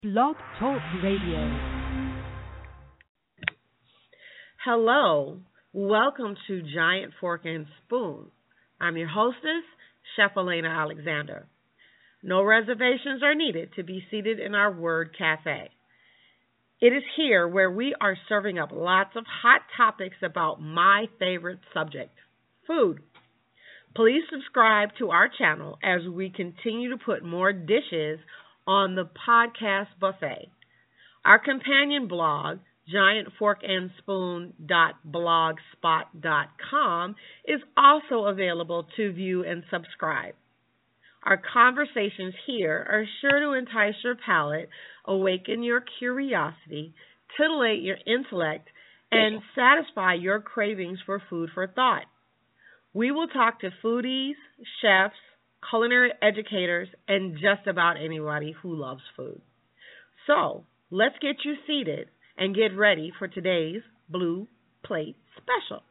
Blog Talk Radio. Hello, welcome to Giant Fork and Spoon. I'm your hostess, Chef Elena Alexander. No reservations are needed to be seated in our Word Cafe. It is here where we are serving up lots of hot topics about my favorite subject, food. Please subscribe to our channel as we continue to put more dishes on the podcast buffet. Our companion blog, giantforkandspoon.blogspot.com, is also available to view and subscribe. Our conversations here are sure to entice your palate, awaken your curiosity, titillate your intellect, and satisfy your cravings for food for thought. We will talk to foodies, chefs, culinary educators, and just about anybody who loves food. So, let's get you seated and get ready for today's Blue Plate Special.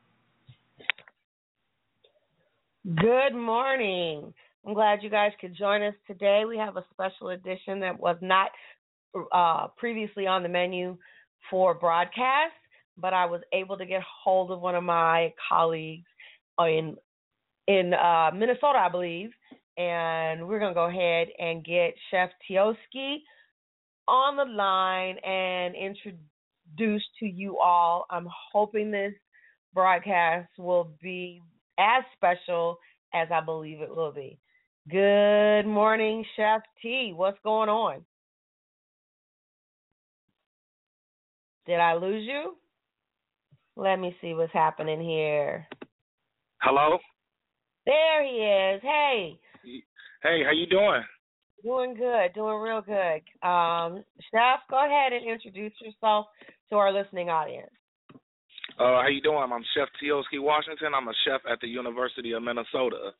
Good morning. I'm glad you guys could join us today. We have a special edition that was not previously on the menu for broadcast, but I was able to get hold of one of my colleagues in Minnesota, I believe, and we're going to go ahead and get Chef Tioski on the line and introduce to you all. I'm hoping this broadcast will be as special as I believe it will be. Good morning, Chef T. What's going on? Did I lose you? Let me see what's happening here. Hello? There he is. Hey. Hey, how you doing? Doing good. Doing real good. Chef, go ahead and introduce yourself to our listening audience. How you doing? I'm Chef Tioski Washington. I'm a chef at the University of Minnesota.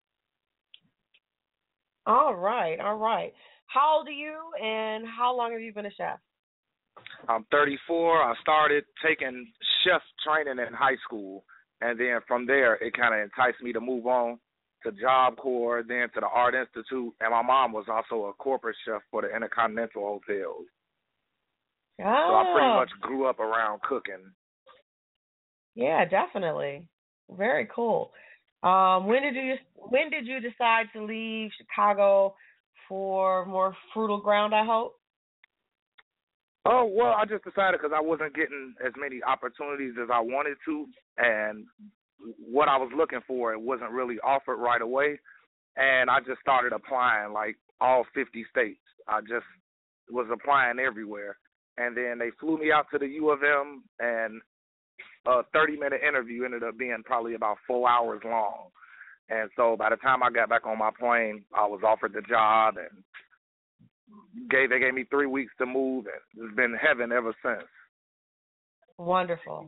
All right. How old are you and how long have you been a chef? I'm 34. I started taking chef training in high school, and then from there it kind of enticed me to move on to Job Corps, then to the Art Institute, and my mom was also a corporate chef for the Intercontinental Hotels. So I pretty much grew up around cooking. Yeah, definitely. Very cool. When did you decide to leave Chicago for more fertile ground, I hope? Oh, well, I just decided because I wasn't getting as many opportunities as I wanted to, and what I was looking for, it wasn't really offered right away, and I just started applying like all 50 states. I just was applying everywhere, and then they flew me out to the U of M, and a 30-minute interview ended up being probably about 4 hours long, and so by the time I got back on my plane, I was offered the job, and they gave me 3 weeks to move, and it's been heaven ever since. Wonderful.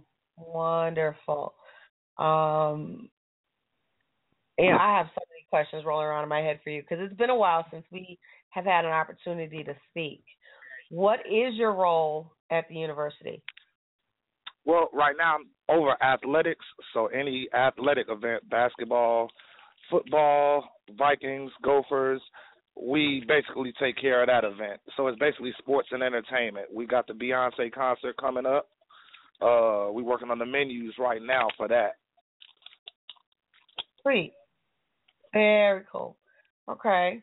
I have so many questions rolling around in my head for you because it's been a while since we have had an opportunity to speak. What is your role at the university? Well, right now I'm over athletics, so any athletic event, basketball, football, Vikings, Gophers, we basically take care of that event. So it's basically sports and entertainment. We got the Beyonce concert coming up. We're working on the menus right now for that. Sweet. Very cool. Okay.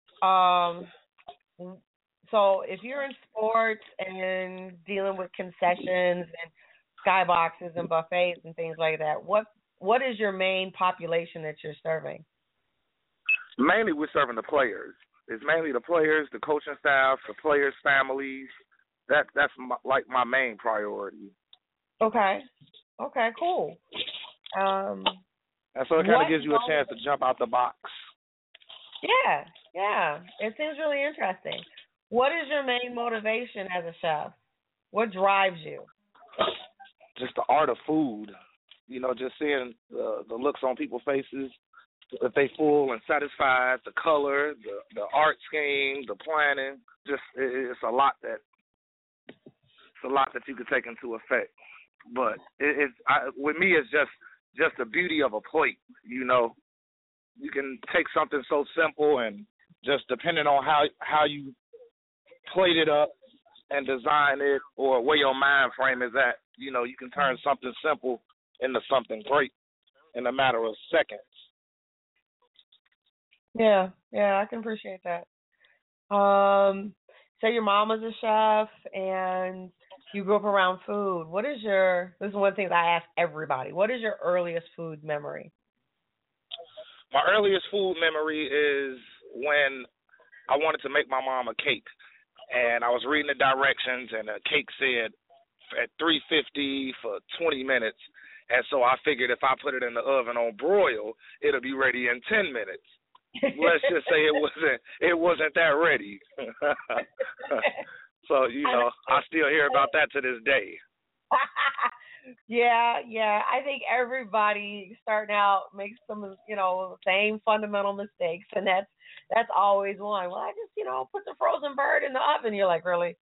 So if you're in sports and dealing with concessions and skyboxes and buffets and things like that, what is your main population that you're serving? Mainly we're serving the players. It's mainly the players, the coaching staff, the players' families. That's my main priority. Okay, cool. And so it kind of gives you a chance to jump out the box. Yeah. It seems really interesting. What is your main motivation as a chef? What drives you? Just the art of food. You know, just seeing the looks on people's faces, if they full and satisfied, the color, the art scheme, the planning. Just it's a lot that you could take into effect. But with me, it's just the beauty of a plate. You know, you can take something so simple and just depending on how you plate it up and design it, or where your mind frame is at. You know, you can turn something simple into something great in a matter of seconds. Yeah, I can appreciate that. Say your mom was a chef and you grew up around food. This is one thing that I ask everybody. What is your earliest food memory? My earliest food memory is when I wanted to make my mom a cake, and I was reading the directions, and the cake said at 350 for 20 minutes, and so I figured if I put it in the oven on broil, it'll be ready in 10 minutes. Let's just say it wasn't that ready. So, you know, I still hear about that to this day. Yeah. I think everybody starting out makes some, same fundamental mistakes, and that's always one. Well, I just, put the frozen bird in the oven. You're like, really?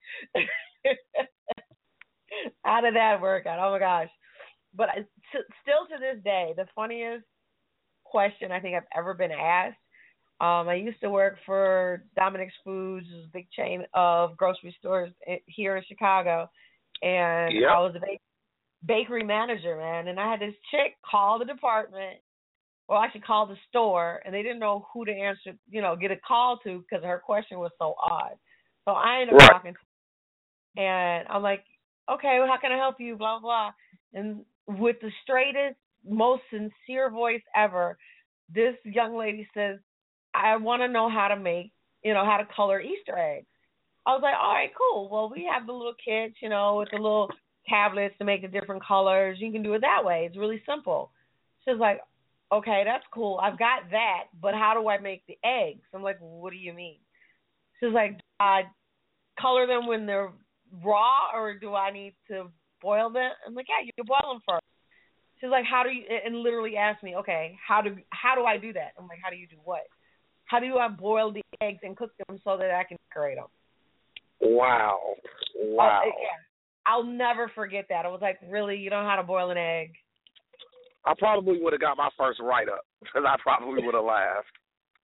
How did that work out? Oh my gosh! But still to this day, the funniest question I think I've ever been asked. I used to work for Dominic's Foods, a big chain of grocery stores here in Chicago, and Yep. I was a bakery manager, man. And I had this chick call the department, or actually call the store, and they didn't know who to answer, get a call to because her question was so odd. So I ended up talking to her, and I'm like, okay, well, how can I help you? Blah, blah. And with the straightest, most sincere voice ever, this young lady says, I want to know how to make, how to color Easter eggs. I was like, all right, cool. Well, we have the little kits, with the little tablets to make the different colors. You can do it that way. It's really simple. She's like, okay, that's cool. I've got that, but how do I make the eggs? I'm like, what do you mean? She's like, color them when they're raw, or do I need to boil them? I'm like, yeah, you can boil them first. She's like, how do you, and literally asked me, okay, how do I do that? I'm like, how do you do what? How do I boil the eggs and cook them so that I can decorate them? Wow. Yeah. I'll never forget that. I was like, really? You don't know how to boil an egg? I probably would have got my first write-up because I probably would have laughed.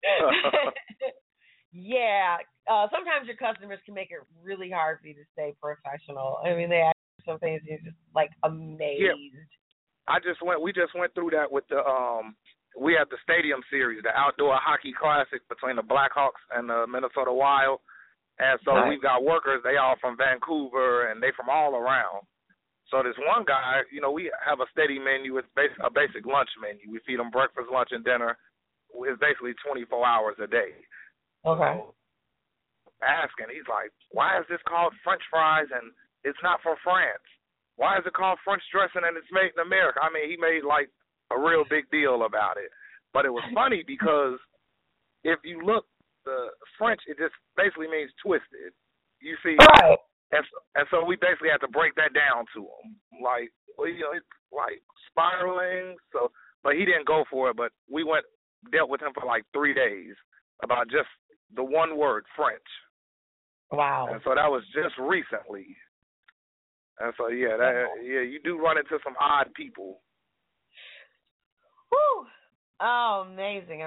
Yeah. Sometimes your customers can make it really hard for you to stay professional. I mean, they ask you some things and you're just like amazed. Yeah. We just went through that with the we had the Stadium Series, the outdoor hockey classic between the Blackhawks and the Minnesota Wild. And so We've got workers, they all from Vancouver, and they from all around. So this one guy, we have a steady menu. It's a basic lunch menu. We feed them breakfast, lunch, and dinner. It's basically 24 hours a day. Okay. So asking, he's like, why is this called French fries and it's not from France? Why is it called French dressing and it's made in America? I mean, he made like a real big deal about it. But it was funny because if you look, the French, it just basically means twisted. You see? Right. And so we basically had to break that down to him. Like, well, it's like spiraling. So, but he didn't go for it. But we dealt with him for like 3 days about just the one word, French. Wow. And so that was just recently. And so, you do run into some odd people. Whew. Oh, amazing.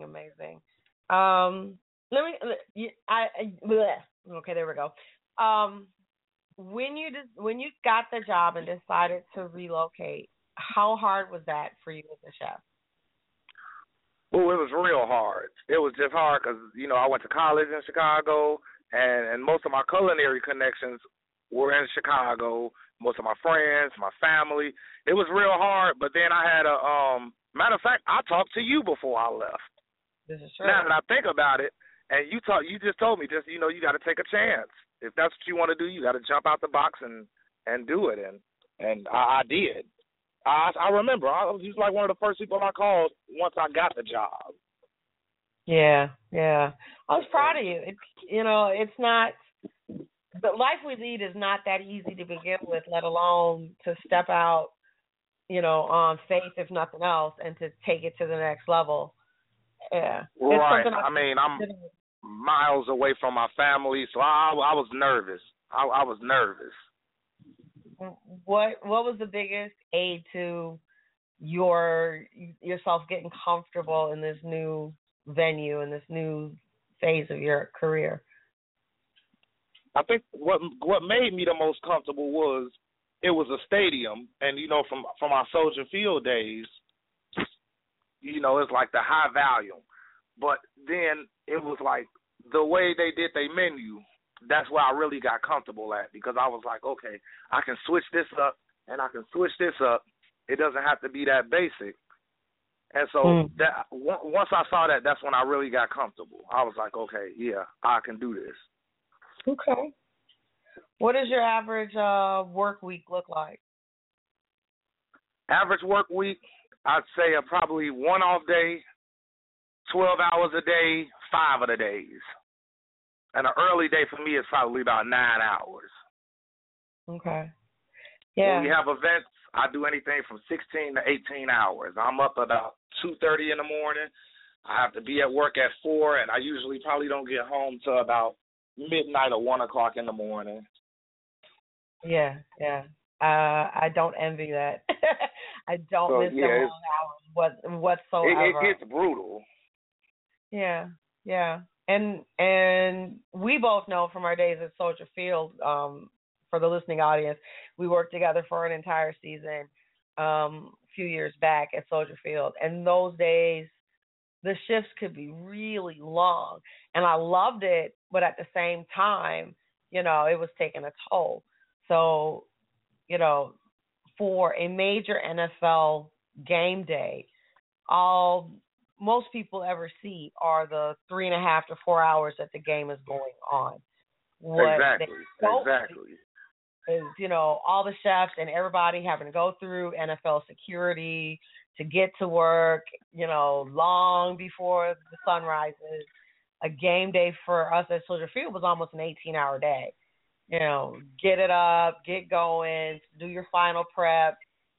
Okay, there we go. When you got the job and decided to relocate, how hard was that for you as a chef? Well, it was real hard. It was just hard because, I went to college in Chicago, and most of my culinary connections were in Chicago. Most of my friends, my family. It was real hard, but then I had matter of fact, I talked to you before I left. This is true. Now that I think about it, and you just told me, you got to take a chance. If that's what you want to do, you got to jump out the box and do it. And I did. I remember. I was like one of the first people I called once I got the job. Yeah. I was proud of you. It's not, the life we lead is not that easy to begin with, let alone to step out, on faith, if nothing else, and to take it to the next level. Yeah. Right. I mean, I'm miles away from my family, so I was nervous. I was nervous. What was the biggest aid to yourself getting comfortable in this new venue and this new phase of your career? I think what made me the most comfortable was it was a stadium, and from our Soldier Field days, it's like the high volume. But then it was like the way they did their menu. That's where I really got comfortable at, because I was like, okay, I can switch this up and I can switch this up. It doesn't have to be that basic. And so that once I saw that, that's when I really got comfortable. I was like, okay, yeah, I can do this. Okay. What does your average work week look like? Average work week, I'd say probably one off day, 12 hours a day, 5 of the days. And an early day for me is probably about 9 hours. Okay. Yeah. When we have events, I do anything from 16 to 18 hours. I'm up about 2:30 in the morning. I have to be at work at 4, and I usually probably don't get home till about midnight or 1 o'clock in the morning. Yeah. I don't envy that. I don't miss the long hours whatsoever. It gets brutal. Yeah. And we both know from our days at Soldier Field, for the listening audience, we worked together for an entire season a few years back at Soldier Field. And those days, the shifts could be really long. And I loved it, but at the same time, it was taking a toll. So, for a major NFL game day, all most people ever see are the 3.5 to 4 hours that the game is going on. Exactly. Is, all the chefs and everybody having to go through NFL security to get to work, long before the sun rises. A game day for us at Soldier Field was almost an 18-hour day. Get it up, get going, do your final prep,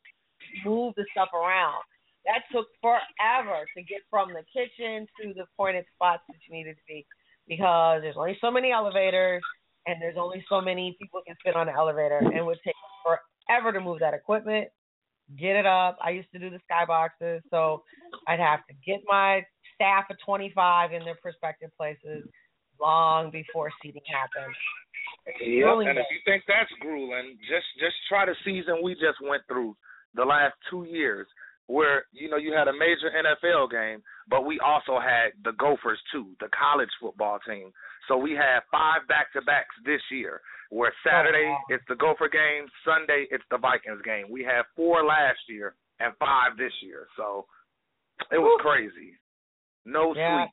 move the stuff around. That took forever to get from the kitchen to the appointed spots that you needed to be, because there's only so many elevators and there's only so many people can fit on the elevator, and it would take forever to move that equipment, get it up. I used to do the skyboxes, so I'd have to get my staff of 25 in their prospective places long before seating happened. Yeah, and if you think that's grueling, just try the season we just went through the last 2 years, where, you had a major NFL game, but we also had the Gophers too, the college football team. So we had 5 back-to-backs this year, where Saturday it's the Gopher game, Sunday it's the Vikings game. We had 4 last year and 5 this year. So it was crazy. No sleep.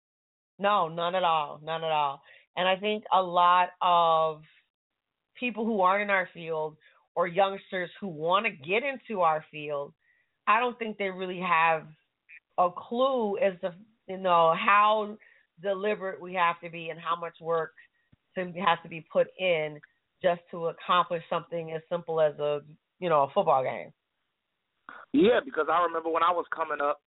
No, none at all. And I think a lot of people who aren't in our field, or youngsters who want to get into our field, I don't think they really have a clue as to, how deliberate we have to be and how much work has to be put in just to accomplish something as simple as a football game. Yeah, because I remember when I was coming up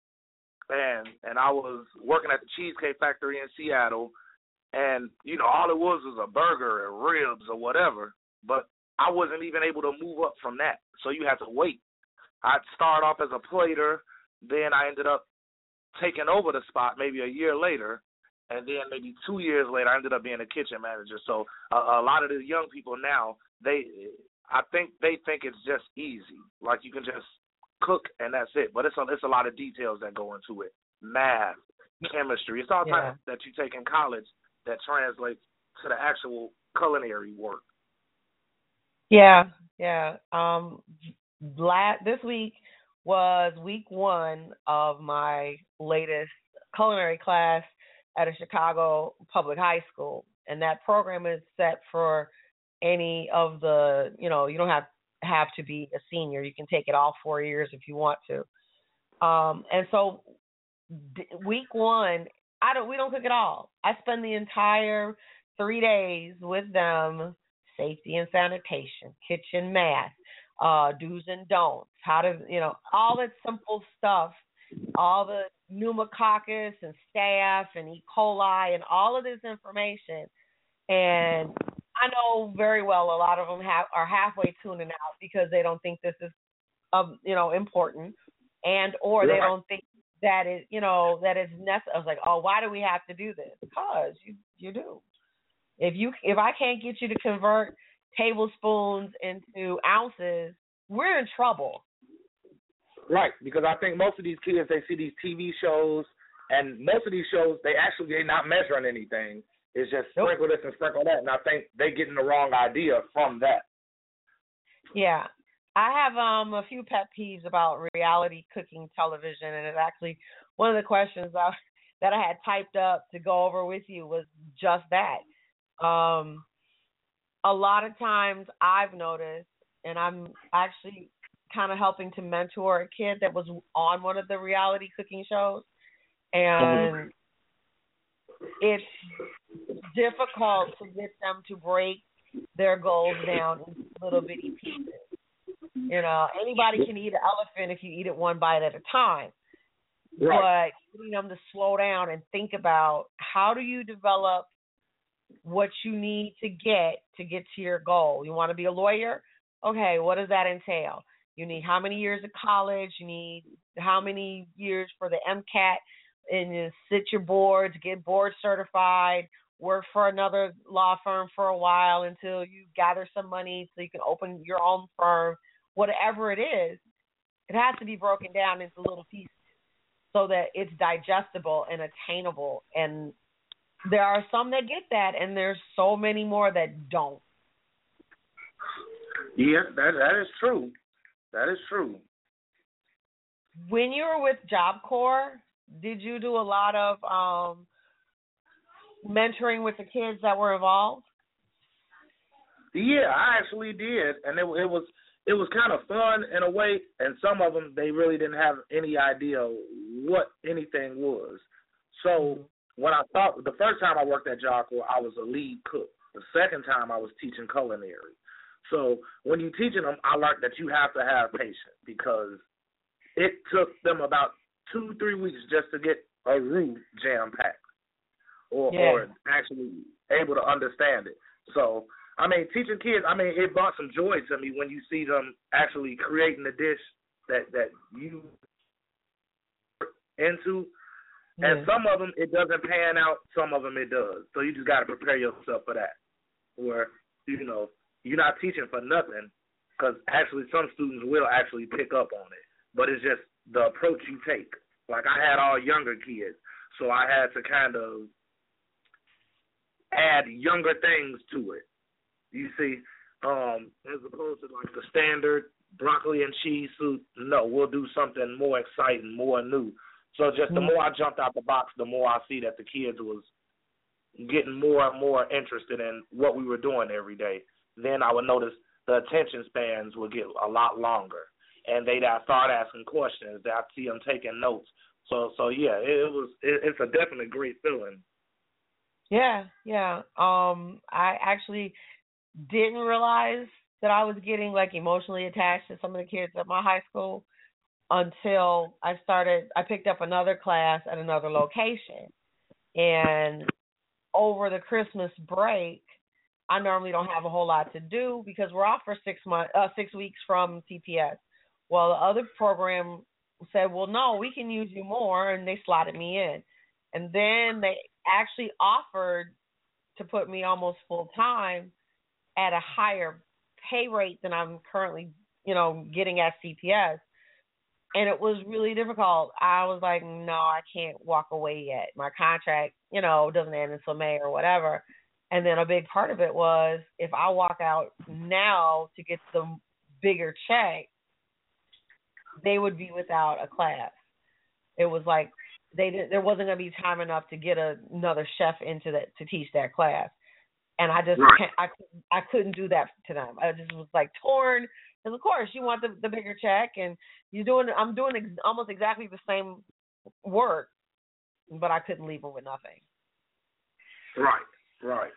and I was working at the Cheesecake Factory in Seattle, and, all it was a burger and ribs or whatever, but I wasn't even able to move up from that. So you had to wait. I'd start off as a plater, then I ended up taking over the spot maybe a year later, and then maybe 2 years later I ended up being a kitchen manager. So a lot of the young people now, I think they think it's just easy, like you can just cook and that's it. But it's a lot of details that go into it, math, chemistry. It's all types that you take in college that translates to the actual culinary work. Yeah. This week was week 1 of my latest culinary class at a Chicago public high school. And that program is set for any of the, you don't have to be a senior. You can take it all 4 years if you want to. And so week 1, we don't cook at all. I spend the entire 3 days with them, safety and sanitation, kitchen math, do's and don'ts, how to, all that simple stuff, all the pneumococcus and staph and E. coli and all of this information. And I know very well a lot of them are halfway tuning out because they don't think this is, important, or they don't think that is necessary. I was like, oh, why do we have to do this? Because you do. If I can't get you to convert tablespoons into ounces, we're in trouble. Right, because I think most of these kids, they see these TV shows, and most of these shows, they're not measuring anything. It's just sprinkle this and sprinkle that, and I think they're getting the wrong idea from that. Yeah. I have a few pet peeves about reality cooking television, and it's actually one of the questions that I had typed up to go over with you was just that. A lot of times I've noticed, and I'm actually kind of helping to mentor a kid that was on one of the reality cooking shows, and it's difficult to get them to break their goals down into little bitty pieces. You know, anybody can eat an elephant if you eat it one bite at a time. Right. But getting them to slow down and think about how do you develop what you need to get to your goal. You want to be a lawyer? Okay, what does that entail? You need how many years of college? You need how many years for the MCAT? And you sit your boards, get board certified, work for another law firm for a while until you gather some money so you can open your own firm. Whatever it is, it has to be broken down into little pieces so that it's digestible and attainable. And there are some that get that, and there's so many more that don't. Yeah, that is true. That is true. When you were with Job Corps, did you do a lot of mentoring with the kids that were involved? Yeah, I actually did, and it was kind of fun in a way, and some of them, they really didn't have any idea what anything was. So when the first time I worked at Job Corps, I was a lead cook. The second time I was teaching culinary. So when you're teaching them, I learned that you have to have patience because it took them about 2-3 weeks just to get a roux jam-packed or actually able to understand it. So I mean, teaching kids, it brought some joy to me when you see them actually creating the dish that you into. Yeah. And some of them, it doesn't pan out. Some of them, it does. So you just got to prepare yourself for that. Where, you're not teaching for nothing because actually some students will actually pick up on it. But it's just the approach you take. Like I had all younger kids, so I had to kind of add younger things to it. You see, as opposed to like the standard broccoli and cheese soup, no, we'll do something more exciting, more new. So just the more I jumped out the box, the more I see that the kids was getting more and more interested in what we were doing every day. Then I would notice the attention spans would get a lot longer, and they'd start asking questions. I'd see them taking notes. So yeah, it's a definitely great feeling. Yeah. I actually didn't realize that I was getting like emotionally attached to some of the kids at my high school until I picked up another class at another location. And over the Christmas break, I normally don't have a whole lot to do because we're off for 6 weeks from TPS. Well, the other program said, well, no, we can use you more, and they slotted me in. And then they actually offered to put me almost full time at a higher pay rate than I'm currently, getting at CPS. And it was really difficult. I was like, no, I can't walk away yet. My contract, doesn't end until May or whatever. And then a big part of it was if I walk out now to get the bigger check, they would be without a class. It was like there wasn't going to be time enough to get another chef into that to teach that class. And I just I couldn't do that to them. I just was like torn. Because of course you want the bigger check, and I'm doing almost exactly the same work, but I couldn't leave them with nothing. Right.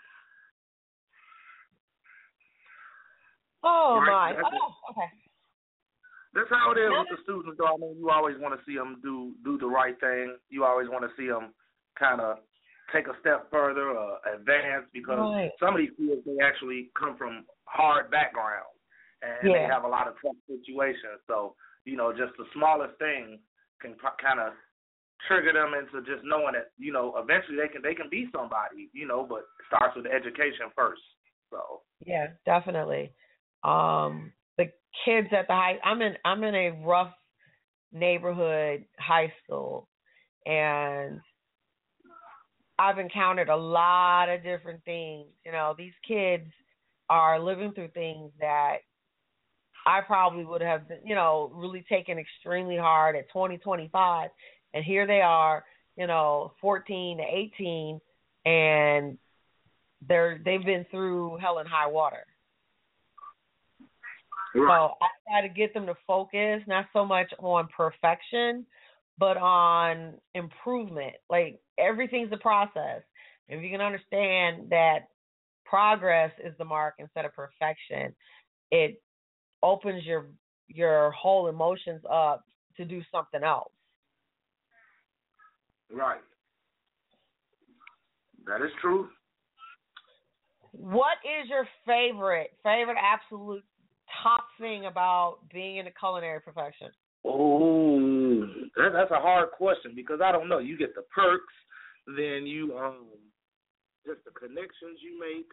Oh my! Okay. That's how it is with the students, though. I mean, you always want to see them do the right thing. You always want to see them kind of take a step further or advance because some of these kids, they actually come from hard backgrounds and they have a lot of tough situations. So, just the smallest thing can kind of trigger them into just knowing that, you know, eventually they can be somebody, you know, but it starts with the education first. So yeah, definitely. The kids at the I'm in a rough neighborhood high school, and I've encountered a lot of different things. You know, these kids are living through things that I probably would have, you know, really taken extremely hard at 20, 25. And here they are, you know, 14 to 18, and they've been through hell and high water. right. So I try to get them to focus not so much on perfection, but on improvement. Like, everything's a process. If you can understand that progress is the mark instead of perfection, it opens your whole emotions up to do something else. Right. That is true. What is your favorite absolute top thing about being in the culinary profession? Oh, that's a hard question because I don't know. You get the perks, then you just the connections you make.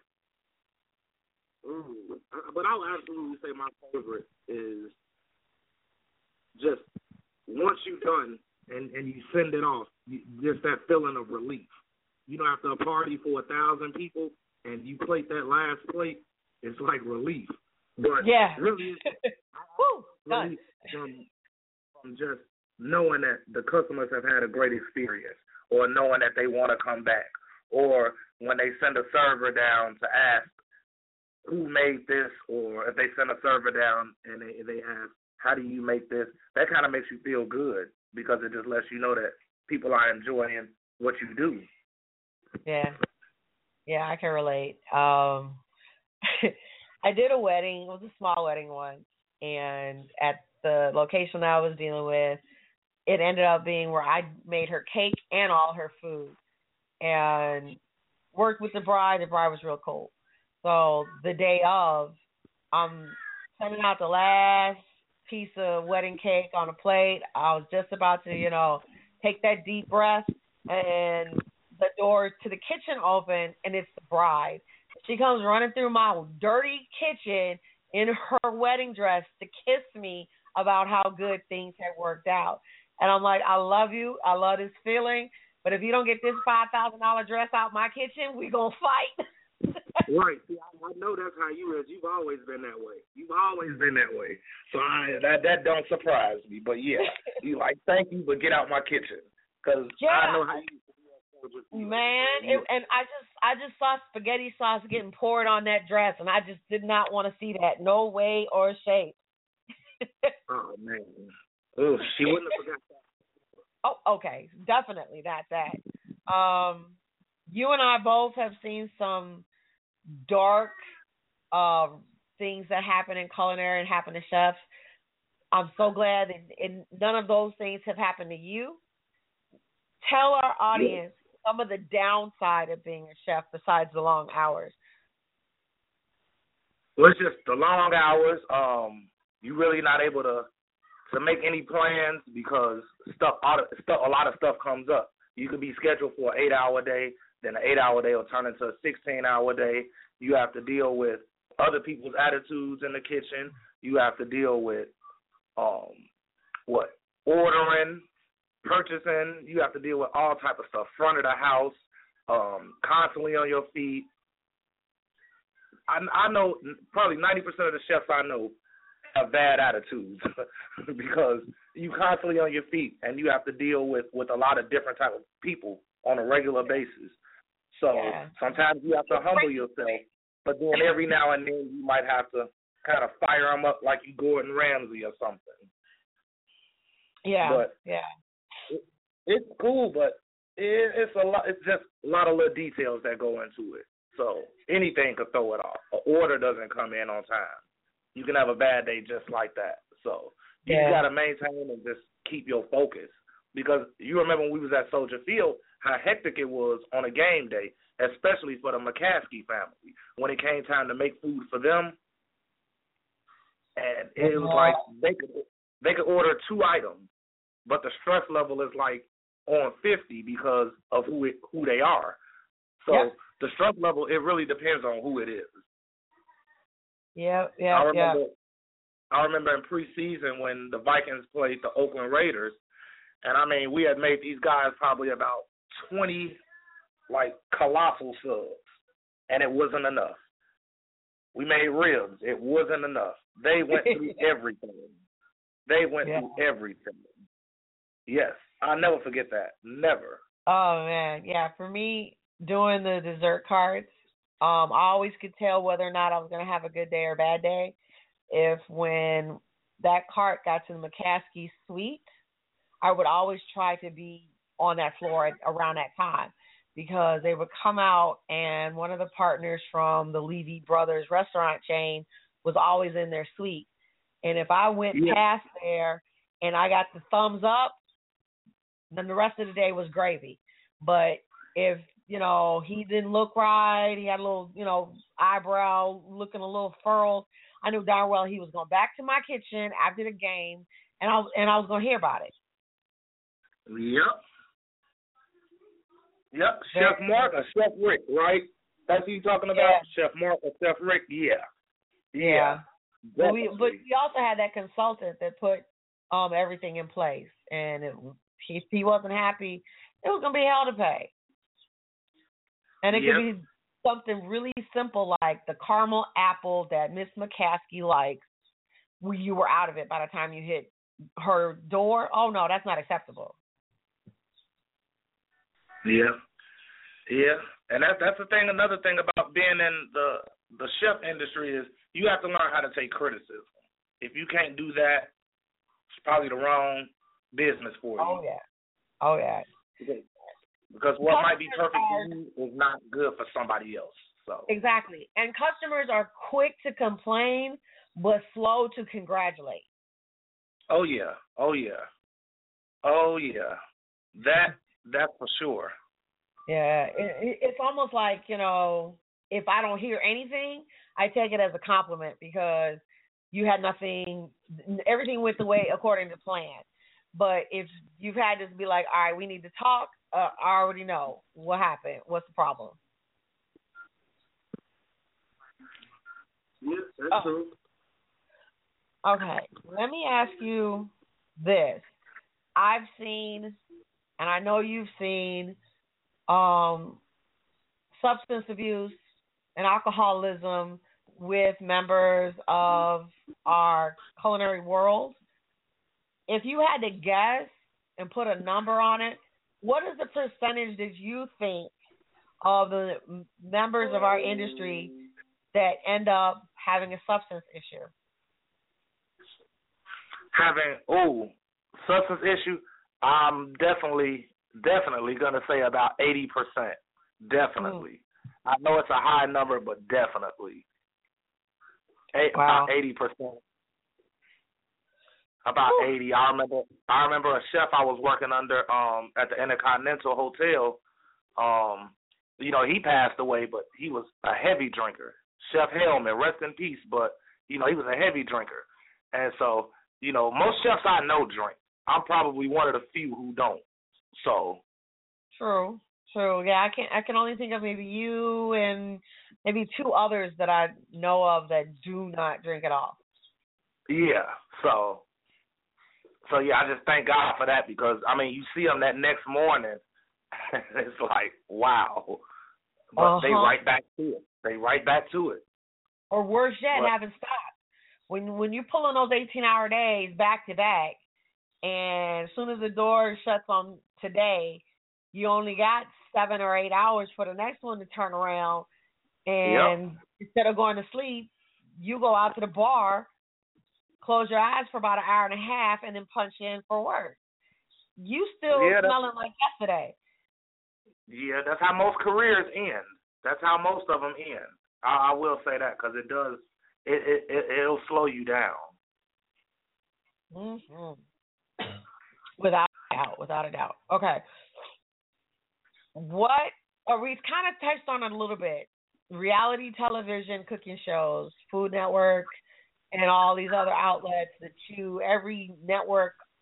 But I'll absolutely say my favorite is just once you're done and you send it off, just that feeling of relief. You know, after a party for 1,000 people and you plate that last plate, it's like relief. But yeah, really, woo, done. From just knowing that the customers have had a great experience, or knowing that they want to come back, or when they send a server down to ask who made this, or if they send a server down and they ask, how do you make this? That kind of makes you feel good because it just lets you know that people are enjoying what you do. Yeah, I can relate. I did a wedding. It was a small wedding once, and at the location I was dealing with, it ended up being where I made her cake and all her food, and worked with the bride. The bride was real cool. So the day of, I'm sending out the last piece of wedding cake on a plate. I was just about to, you know, take that deep breath, and the door to the kitchen open, and it's the bride. She comes running through my dirty kitchen in her wedding dress to kiss me about how good things had worked out. And I'm like, I love you. I love this feeling. But if you don't get this $5,000 dress out my kitchen, we going to fight. Right. See, I know that's how you is. You've always been that way. So that don't surprise me. But, yeah, you like, thank you, but get out my kitchen. Because I know how you Man, and I just saw spaghetti sauce getting poured on that dress, and I just did not want to see that. No way or shape. Oh, man. Oh, she wouldn't have forgot that. Oh, okay. Definitely that. You and I both have seen some dark things that happen in culinary and happen to chefs. I'm so glad that none of those things have happened to you. Tell our audience some of the downside of being a chef besides the long hours. Well, it's just the long hours. You really not able to make any plans because a lot of stuff comes up. You could be scheduled for an 8-hour day, then an 8-hour day will turn into a 16-hour day. You have to deal with other people's attitudes in the kitchen. You have to deal with ordering, purchasing. You have to deal with all type of stuff. Front of the house, constantly on your feet. I know probably 90% of the chefs I know have bad attitudes because you constantly on your feet and you have to deal with a lot of different type of people on a regular basis. So sometimes you have to humble yourself, but then every now and then you might have to kind of fire them up like you Gordon Ramsay or something. It's cool, but it's a lot. It's just a lot of little details that go into it. So anything could throw it off. An order doesn't come in on time. You can have a bad day just like that. So you got to maintain and just keep your focus. Because you remember when we was at Soldier Field, how hectic it was on a game day, especially for the McCaskey family. When it came time to make food for them, and it was like they could order 2 items, but the stress level is like on 50 because of who they are. So the stress level, it really depends on who it is. Yeah. I remember in preseason when the Vikings played the Oakland Raiders, and I mean, we had made these guys probably about 20 like colossal subs, and it wasn't enough. We made ribs. It wasn't enough. They went through everything. Through everything. Yes, I'll never forget that. Never. Oh, man. Yeah, for me, doing the dessert cards, I always could tell whether or not I was going to have a good day or a bad day if when that cart got to the McCaskey suite, I would always try to be on that floor around that time because they would come out and one of the partners from the Levy Brothers restaurant chain was always in their suite. And if I went past there and I got the thumbs up, then the rest of the day was gravy. But if, he didn't look right, he had a little, eyebrow looking a little furrowed, I knew darn well he was going back to my kitchen after the game, and I was going to hear about it. Yep. Chef Mark or Chef Rick, right? That's who you talking about? Chef Mark or Chef Rick? Yeah. But we also had that consultant that put everything in place, and if he wasn't happy, it was going to be hell to pay. And it could be something really simple like the caramel apple that Miss McCaskey likes. You were out of it by the time you hit her door. Oh, no, that's not acceptable. Yeah. And that's the thing. Another thing about being in the chef industry is you have to learn how to take criticism. If you can't do that, it's probably the wrong business for you. Oh, yeah. Because what might be perfect for you is not good for somebody else. So exactly. And customers are quick to complain, but slow to congratulate. Oh, yeah. That's for sure. Yeah. It's almost like, if I don't hear anything, I take it as a compliment because you had everything went the way according to plan. But if you've had to be like, all right, we need to talk, I already know what happened. What's the problem? Yes, that's true. Okay, let me ask you this. I've seen, and I know you've seen, substance abuse and alcoholism with members of our culinary world. If you had to guess and put a number on it, what is the percentage that you think of the members of our industry that end up having a substance issue? Substance issue, I'm definitely going to say about 80%. Definitely. I know it's a high number, but definitely. Wow. About 80%. About 80. I remember a chef I was working under at the Intercontinental Hotel. He passed away, but he was a heavy drinker. Chef Hellman, rest in peace, but he was a heavy drinker. And so, most chefs I know drink. I'm probably one of the few who don't. So True. Yeah, I can only think of maybe you and maybe two others that I know of that do not drink at all. Yeah. So yeah, I just thank God for that because you see them that next morning, it's like wow, but they right back to it. Or worse yet, haven't stopped. When you're pulling those 18-hour days back to back, and as soon as the door shuts on today, you only got 7 or 8 hours for the next one to turn around, and instead of going to sleep, you go out to the bar, close your eyes for about an hour and a half, and then punch in for work. You still smelling like yesterday. Yeah, that's how most careers end. That's how most of them end. I will say that because it does. It'll slow you down. Mm-hmm. Without a doubt. Okay. What we've kind of touched on it a little bit. Reality television, cooking shows, Food Network, and all these other outlets that every network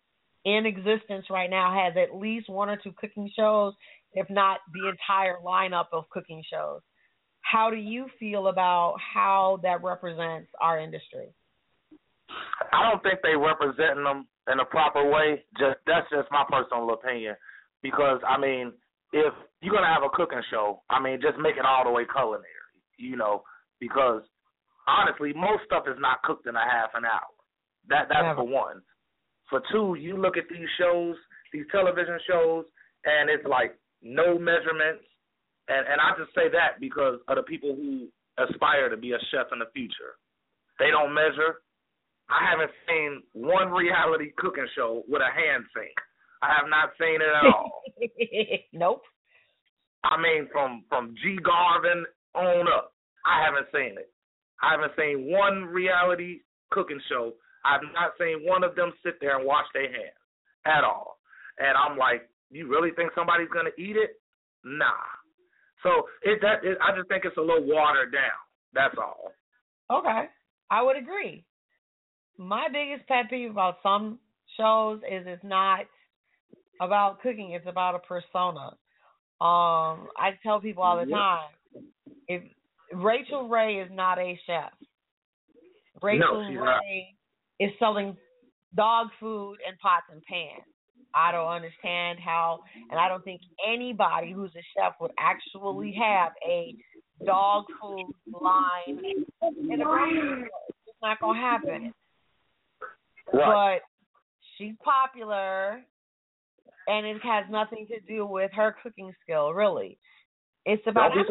in existence right now has at least one or two cooking shows, if not the entire lineup of cooking shows. How do you feel about how that represents our industry? I don't think they representing them in a proper way. That's just my personal opinion. Because, I mean, if you're going to have a cooking show, I mean, just make it all the way culinary, you know, because honestly, most stuff is not cooked in a half an hour. That's for one. For two, you look at these shows, these television shows, and it's like no measurements. And I just say that because of the people who aspire to be a chef in the future. They don't measure. I haven't seen one reality cooking show with a hand sink. I have not seen it at all. Nope. I mean, from G. Garvin on up, I haven't seen it. I haven't seen one reality cooking show. I've not seen one of them sit there and wash their hands at all. And I'm like, you really think somebody's going to eat it? Nah. So I just think it's a little watered down. That's all. Okay. I would agree. My biggest pet peeve about some shows is it's not about cooking. It's about a persona. I tell people all the time, if Rachel Ray is not a chef. Rachel Ray is selling dog food and pots and pans. I don't understand how, and I don't think anybody who's a chef would actually have a dog food line in a grocery store. It's not going to happen. Right. But she's popular, and it has nothing to do with her cooking skill, really. It's about don't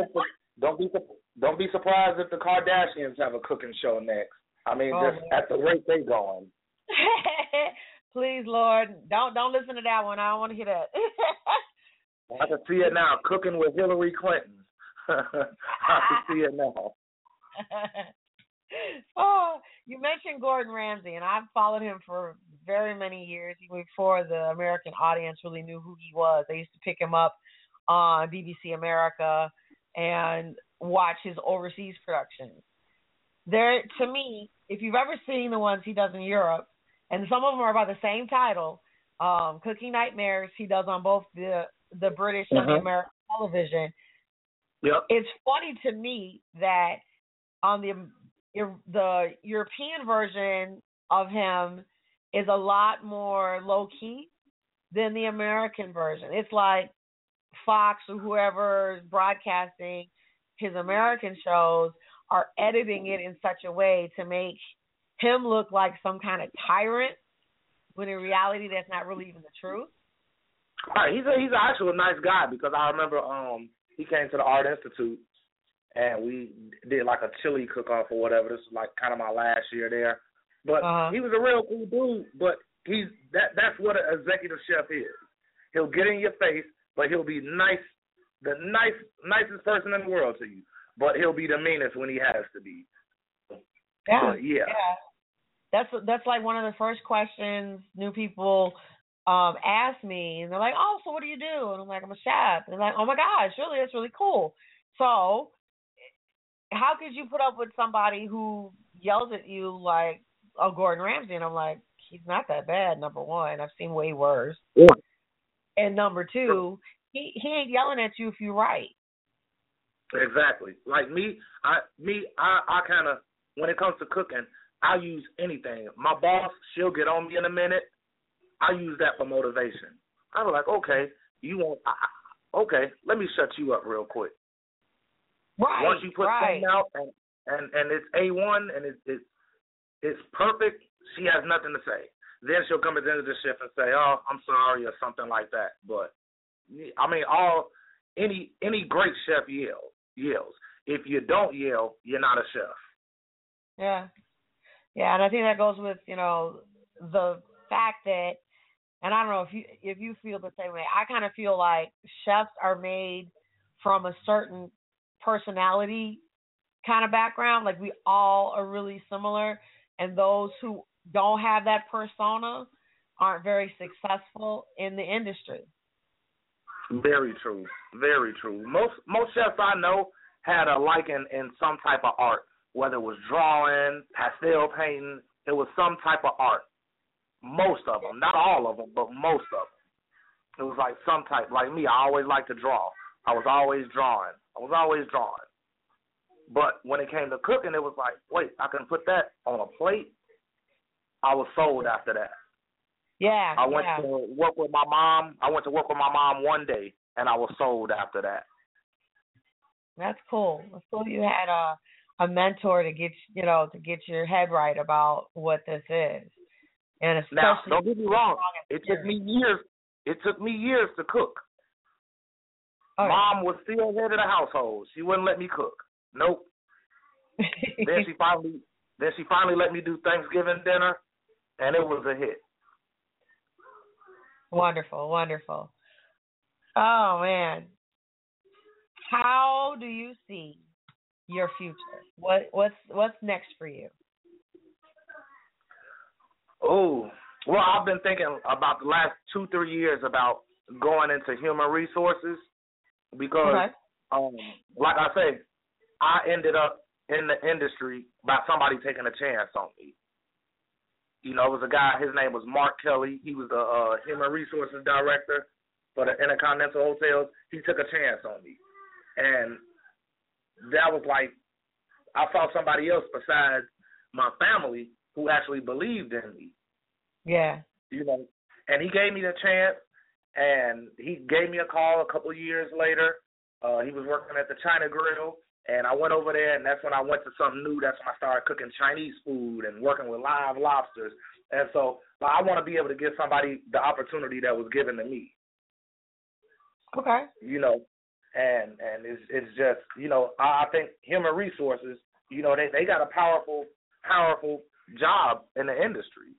be surprised if the Kardashians have a cooking show next. I mean, just at the rate they going. Please, Lord, don't listen to that one. I don't want to hear that. I can see it now, cooking with Hillary Clinton. I can see it now. Oh, you mentioned Gordon Ramsay, and I've followed him for very many years, even before the American audience really knew who he was. I used to pick him up on BBC America and watch his overseas productions. There, to me, if you've ever seen the ones he does in Europe, and some of them are by the same title, Cooking Nightmares, he does on both the British and the American television. Yep. It's funny to me that on the European version of him is a lot more low-key than the American version. It's like Fox or whoever is broadcasting his American shows are editing it in such a way to make him look like some kind of tyrant, when in reality that's not really even the truth. Right, he's actually a nice guy, because I remember he came to the Art Institute and we did like a chili cook-off or whatever. This was like kind of my last year there. But he was a real cool dude, but that's what an executive chef is. He'll get in your face, but he'll be nice, the nicest person in the world to you. But he'll be the meanest when he has to be. Yeah. But yeah. That's like one of the first questions new people ask me, and they're like, "Oh, so what do you do?" And I'm like, "I'm a chef." And they're like, "Oh my gosh, really? That's really cool." So, how could you put up with somebody who yells at you like, "Oh, Gordon Ramsay"? And I'm like, he's not that bad. Number one, I've seen way worse. Yeah. And number two, he ain't yelling at you if you're right. Exactly. Like me, I kind of, when it comes to cooking, I use anything. My boss, she'll get on me in a minute. I use that for motivation. I was like, okay, okay, let me shut you up real quick. Right. Once you put something out and it's A1 and it's perfect, she has nothing to say. Then she'll come at the end of the shift and say, "Oh, I'm sorry," or something like that. But I mean, any great chef yells. If you don't yell, you're not a chef. Yeah, and I think that goes with the fact that, and I don't know if you feel the same way. I kind of feel like chefs are made from a certain personality kind of background. Like we all are really similar, and those who don't have that persona aren't very successful in the industry. Very true. Very true. Most chefs I know had a liking in some type of art, whether it was drawing, pastel painting. It was some type of art. Most of them, not all of them, but most of them. It was like some type, like me, I always liked to draw. I was always drawing. But when it came to cooking, it was like, wait, I can put that on a plate. I was sold after that. Yeah. I went to work with my mom. I went to work with my mom one day, and I was sold after that. That's cool. That's cool. You had a mentor to get your head right about what this is, and especially now, don't get me wrong. It took me years. It took me years to cook. Oh, Mom was still head of the household. She wouldn't let me cook. Nope. Then she finally let me do Thanksgiving dinner, and it was a hit. Wonderful, wonderful. Oh man, how do you see your future? What's next for you? Oh, well, I've been thinking about the last 2-3 years about going into human resources because, like I say, I ended up in the industry by somebody taking a chance on me. You know, it was a guy, his name was Mark Kelly. He was the human resources director for the Intercontinental Hotels. He took a chance on me. And that was like, I saw somebody else besides my family who actually believed in me. Yeah. You know, and he gave me the chance, and he gave me a call a couple of years later. He was working at the China Grill. And I went over there, and that's when I went to something new. That's when I started cooking Chinese food and working with live lobsters. And so I want to be able to give somebody the opportunity that was given to me. Okay. You know, and it's just, you know, I think human resources, you know, they got a powerful job in the industry.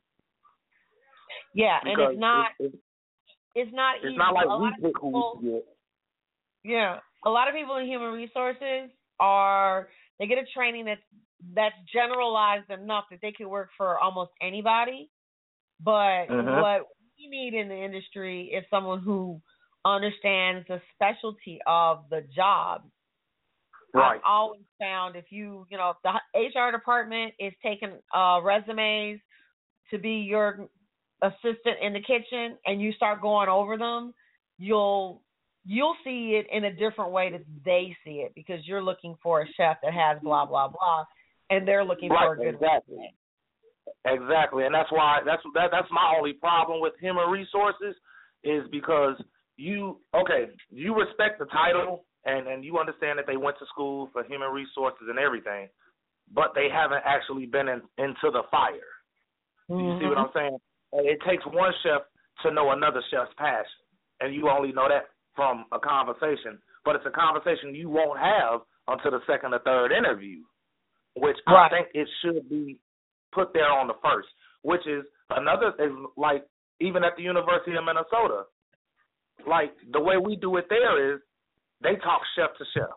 Yeah, because and it's not easy. It's not like we pick who we get. Yeah, a lot of people in human resources they get a training that's generalized enough that they can work for almost anybody. But what we need in the industry is someone who understands the specialty of the job. Right. I've always found if the HR department is taking resumes to be your assistant in the kitchen and you start going over them, you'll see it in a different way that they see it because you're looking for a chef that has blah, blah, blah, and they're looking for a good resume. Exactly, and that's why that's my only problem with human resources is because you respect the title and you understand that they went to school for human resources and everything, but they haven't actually been into the fire. You see what I'm saying? It takes one chef to know another chef's passion, and you only know that from a conversation, but it's a conversation you won't have until the second or third interview, which I think it should be put there on the first, which is another thing, like even at the University of Minnesota, like the way we do it there is they talk chef to chef.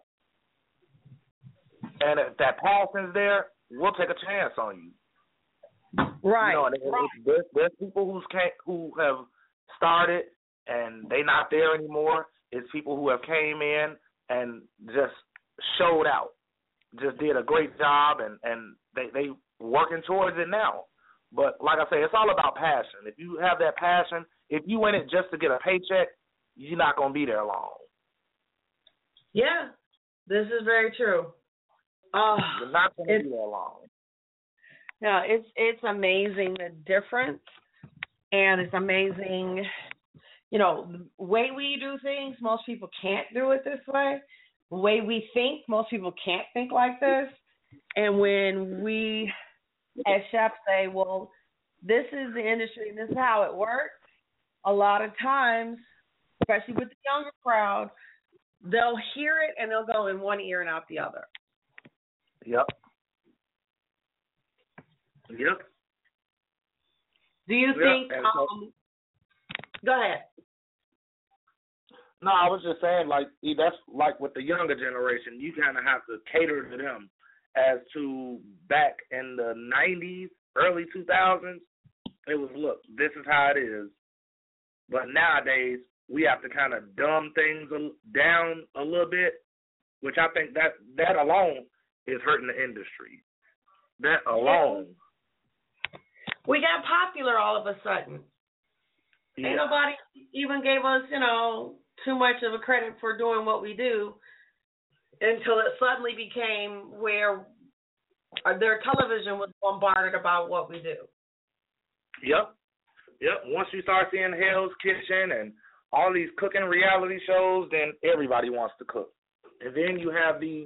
And if that passion's there, we'll take a chance on you. Right. You know, there's people who have started and they not there anymore. It's people who have came in and just showed out, just did a great job, and they working towards it now. But like I say, it's all about passion. If you have that passion, if you in it just to get a paycheck, you're not going to be there long. Yeah, this is very true. You're not going to be there long. Yeah, it's amazing the difference, and it's amazing, you know, the way we do things, most people can't do it this way. The way we think, most people can't think like this. And when we, as chefs, say, well, this is the industry and this is how it works, a lot of times, especially with the younger crowd, they'll hear it and they'll go in one ear and out the other. Yep. Do you think, go ahead. No, I was just saying, like, that's like with the younger generation, you kind of have to cater to them. As to back in the 90s, early 2000s, it was, look, this is how it is. But nowadays, we have to kind of dumb things down a little bit, which I think that alone is hurting the industry. That alone. We got popular all of a sudden. Yeah. Ain't nobody even gave us, too much of a credit for doing what we do until it suddenly became where their television was bombarded about what we do. Yep. Once you start seeing Hell's Kitchen and all these cooking reality shows, then everybody wants to cook. And then you have these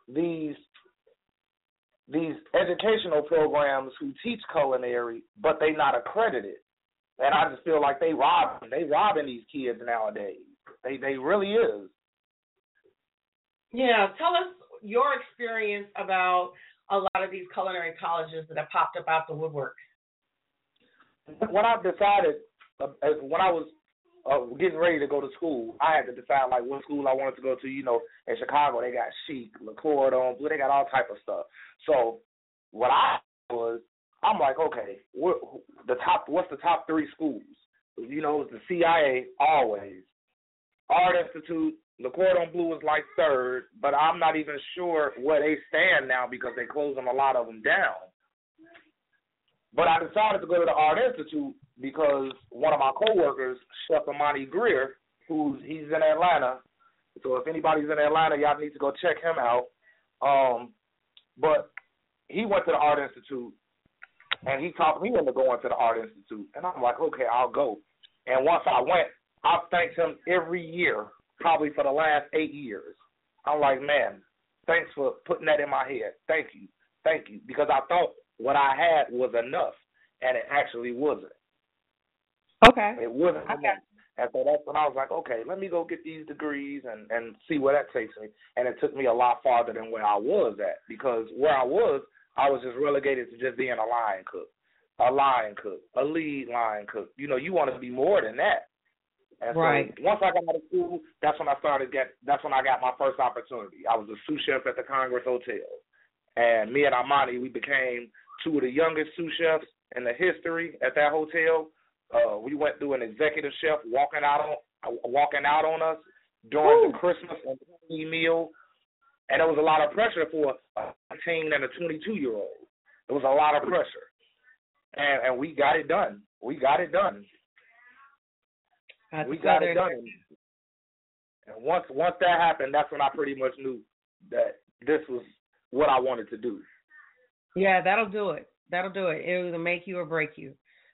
educational programs who teach culinary, but they not accredited. And I just feel like they robbing these kids nowadays. They really is. Yeah, tell us your experience about a lot of these culinary colleges that have popped up out the woodwork. When I decided, when I was getting ready to go to school, I had to decide like what school I wanted to go to. In Chicago they got Chic, Le Cordon Bleu, they got all type of stuff. So what I'm like, okay, what's the top 3 schools? It's the CIA always. Art Institute, Le Cordon Bleu is like 3rd, but I'm not even sure where they stand now because they're closing a lot of them down. But I decided to go to the Art Institute because one of my coworkers, Chef Amani Greer, he's in Atlanta. So if anybody's in Atlanta, y'all need to go check him out. But he went to the Art Institute, and he talked me into going to the Art Institute. And I'm like, okay, I'll go. And once I went, I've thanked him every year, probably for the last 8 years. I'm like, man, thanks for putting that in my head. Thank you. Because I thought what I had was enough, and it actually wasn't. Okay. It wasn't enough. And so that's when I was like, okay, let me go get these degrees and see where that takes me. And it took me a lot farther than where I was at, because where I was just relegated to just being a line cook, a lead line cook. You want to be more than that. And right. So once I got out of school, that's when I got my first opportunity. I was a sous chef at the Congress Hotel. And me and Armani, we became 2 of the youngest sous chefs in the history at that hotel. We went through an executive chef walking out on us during the Christmas and Halloween meal, and there was a lot of pressure for a 18 and a 22-year-old. It was a lot of pressure, and we got it done. We got it done. And once that happened, that's when I pretty much knew that this was what I wanted to do. Yeah, that'll do it. It will make you or break you.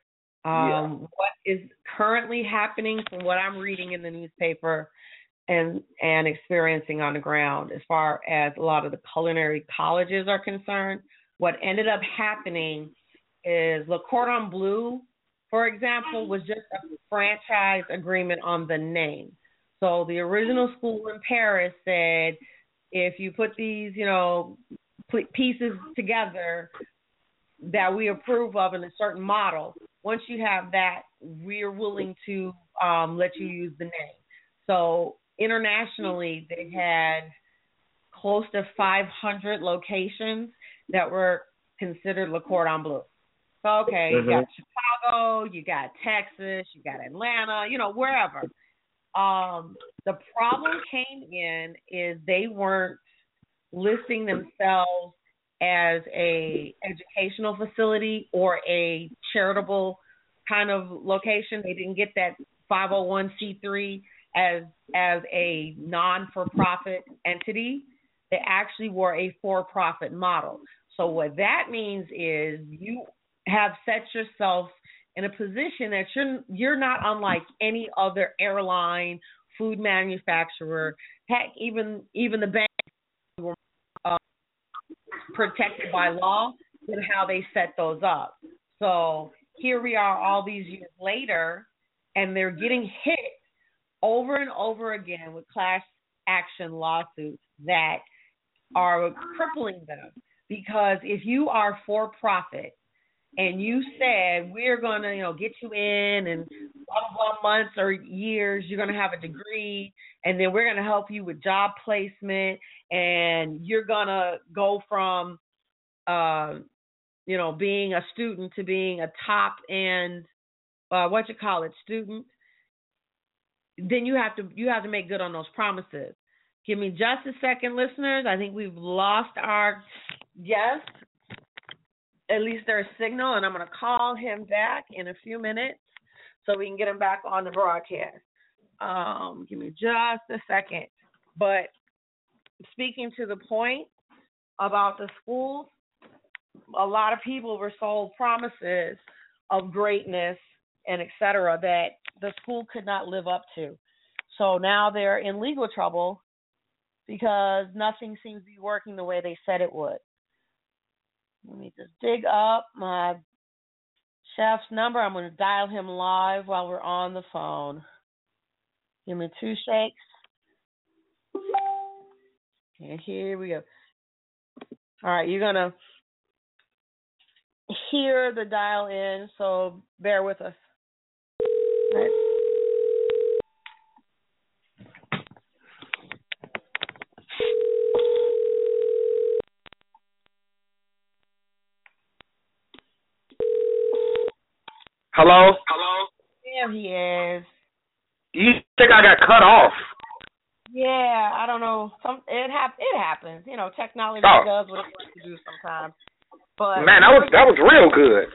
What is currently happening from what I'm reading in the newspaper and experiencing on the ground as far as a lot of the culinary colleges are concerned, what ended up happening is Le Cordon Bleu, for example, was just a franchise agreement on the name. So the original school in Paris said, if you put these, pieces together that we approve of in a certain model, once you have that, we're willing to let you use the name. So internationally, they had close to 500 locations that were considered Le Cordon Bleu. So, okay, you got Chicago, you got Texas, you got Atlanta, wherever. The problem came in is they weren't listing themselves as a educational facility or a charitable kind of location. They didn't get that 501c3 as a non-for-profit entity. They actually were a for-profit model. So what that means is you have set yourself in a position that you're not unlike any other airline, food manufacturer, heck, even the bank were protected by law in how they set those up. So here we are all these years later, and they're getting hit over and over again with class action lawsuits that are crippling them. Because if you are for profit and you said we're going to get you in and blah, blah, blah months or years, you're going to have a degree, and then we're going to help you with job placement, and you're going to go from being a student to being a top end student, then you have to make good on those promises. Give me just a second, listeners. I think we've lost our guest. at least there's signal, and I'm going to call him back in a few minutes so we can get him back on the broadcast. Give me just a second. But speaking to the point about the schools, a lot of people were sold promises of greatness and et cetera that the school could not live up to. So now they're in legal trouble because nothing seems to be working the way they said it would. Let me just dig up my chef's number. I'm going to dial him live while we're on the phone. Give me 2 shakes. And here we go. All right, you're going to hear the dial in, so bear with us. All right. Hello? There he is. You think I got cut off? Yeah, I don't know. It happens. You know, technology does what it wants to do sometimes. But man, that was real good.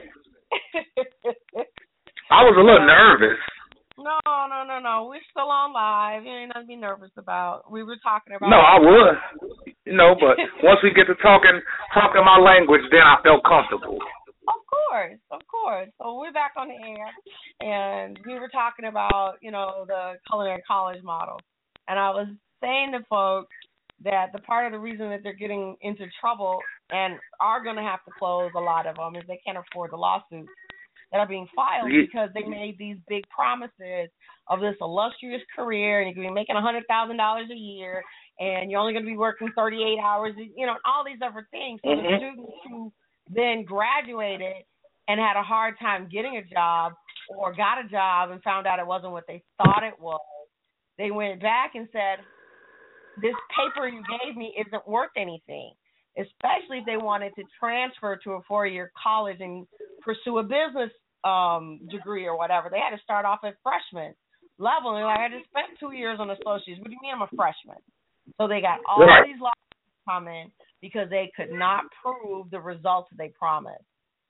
I was a little nervous. No. We're still on live. There ain't nothing to be nervous about. We were talking about. No, I would. But once we get to talking my language, then I felt comfortable. Of course. So we're back on the air, and we were talking about, the culinary college model. And I was saying to folks that the part of the reason that they're getting into trouble and are going to have to close, a lot of them, is they can't afford the lawsuits that are being filed because they made these big promises of this illustrious career, and you're going to be making $100,000 a year, and you're only going to be working 38 hours, all these other things. So the students who then graduated and had a hard time getting a job or got a job and found out it wasn't what they thought it was, they went back and said, this paper you gave me isn't worth anything, especially if they wanted to transfer to a 4-year college and pursue a business degree or whatever. They had to start off at freshman level. And they're like, I just spent 2 years on associates. What do you mean I'm a freshman? So they got all these lawsuits coming because they could not prove the results that they promised.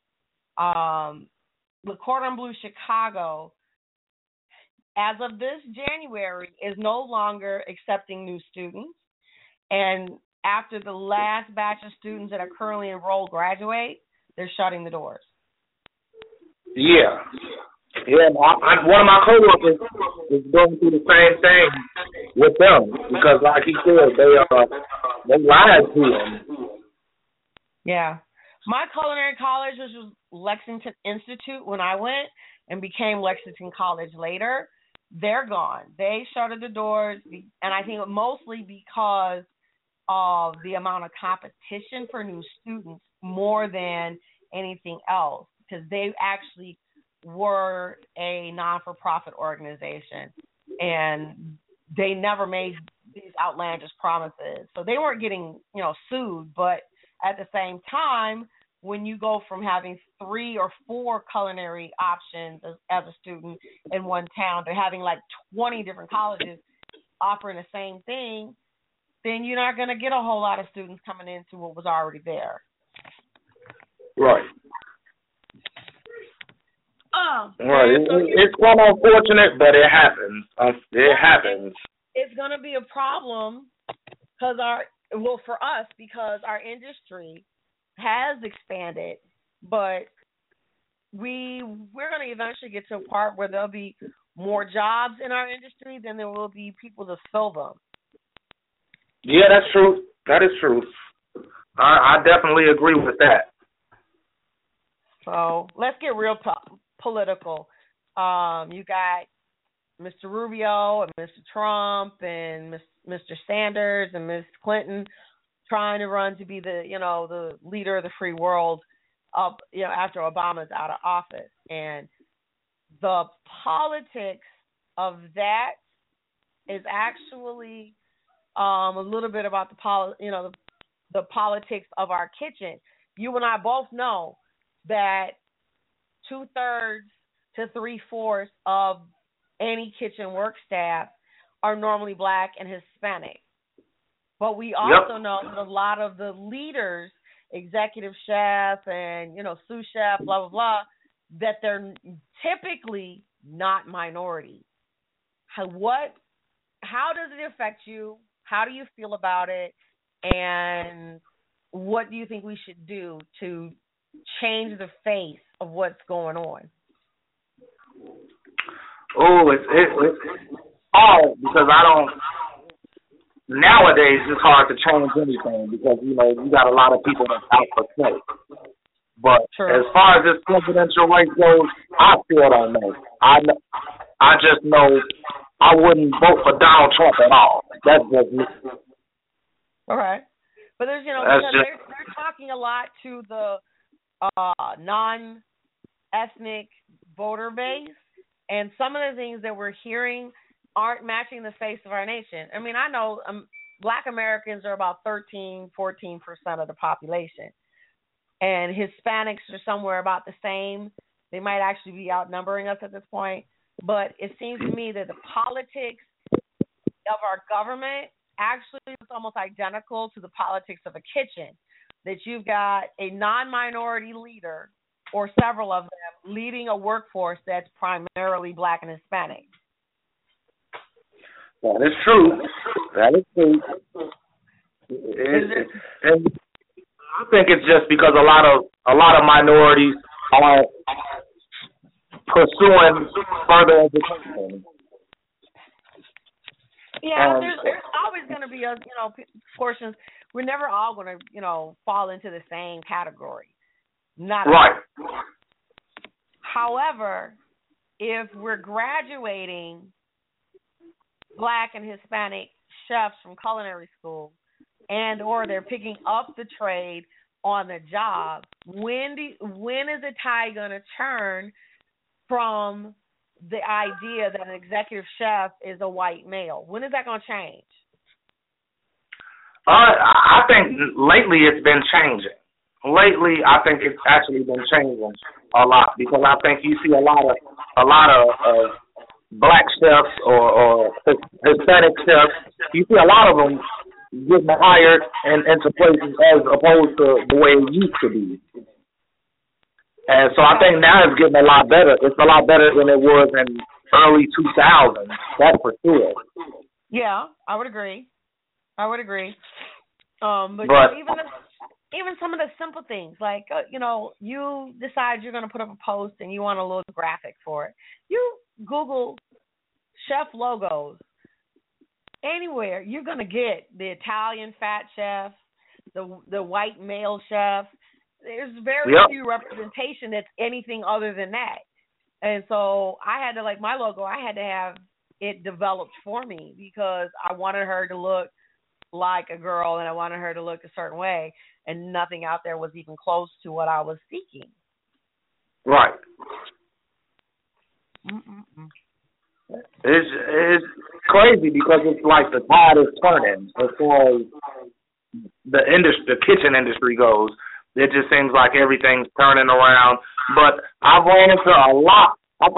The Cordon Bleu Chicago, as of this January, is no longer accepting new students. And after the last batch of students that are currently enrolled graduate, they're shutting the doors. Yeah. One of my coworkers is going through the same thing with them because, like he said, they lied to him. Yeah. My culinary college was Lexington Institute when I went and became Lexington College later. They're gone. They shuttered the doors, and I think mostly because of the amount of competition for new students more than anything else, because they actually were a non-for-profit organization, and they never made these outlandish promises. So they weren't getting, sued, but at the same time, when you go from having 3 or 4 culinary options as a student in one town to having like 20 different colleges offering the same thing, then you're not going to get a whole lot of students coming into what was already there. Right. Right. It's quite unfortunate, but it happens. It happens. It's going to be a problem because for us, because our industry has expanded, but we're going to eventually get to a part where there'll be more jobs in our industry than there will be people to fill them. Yeah, that's true. That is true. I definitely agree with that. So let's get real political. You got Mr. Rubio and Mr. Trump and Mr. Sanders and Ms. Clinton trying to run to be the leader of the free world after Obama's out of office. And the politics of that is actually a little bit about the politics of our kitchen. You and I both know that 2/3 to 3/4 of any kitchen work staff are normally Black and Hispanic. But we also know that a lot of the leaders executive chef and, sous chef, blah, blah, blah, that they're typically not minority. How does it affect you? How do you feel about it? And what do you think we should do to change the face of what's going on? Oh, it's hard because nowadays it's hard to change anything because, you got a lot of people that's out for play. But as far as this presidential race goes, I still don't know. I just know I wouldn't vote for Donald Trump at all. That's just me. All right. But there's, because they're talking a lot to the non-ethnic voter base, and some of the things that we're hearing aren't matching the face of our nation. I mean, I know Black Americans are about 13, 14% of the population, and Hispanics are somewhere about the same. They might actually be outnumbering us at this point, but it seems to me that the politics of our government actually is almost identical to the politics of a kitchen, that you've got a non-minority leader or several of them leading a workforce that's primarily Black and Hispanic. That is true. And I think it's just because a lot of minorities are pursuing further education. Yeah, there's always going to be portions. We're never all going to fall into the same category. Not right. However, if we're graduating Black and Hispanic chefs from culinary school, and or they're picking up the trade on the job, when is the tide going to turn from the idea that an executive chef is a white male? When is that going to change? I think lately it's been changing. Lately, I think it's actually been changing a lot because I think you see a lot of Black chefs or Hispanic chefs. You see a lot of them getting hired into places as opposed to the way it used to be. And so I think now it's getting a lot better. It's a lot better than it was in early 2000s. That's for sure. Yeah, I would agree. But even some of the simple things, like, you decide you're going to put up a post and you want a little graphic for it. You Google chef logos. Anywhere, you're going to get the Italian fat chef, the white male chef. There's very few representation that's anything other than that. And so I had to, like my logo, I had to have it developed for me because I wanted her to look like a girl and I wanted her to look a certain way, and nothing out there was even close to what I was seeking. Right. It's crazy because it's like the tide is turning as far as the kitchen industry goes. It just seems like everything's turning around. But I've ran into a lot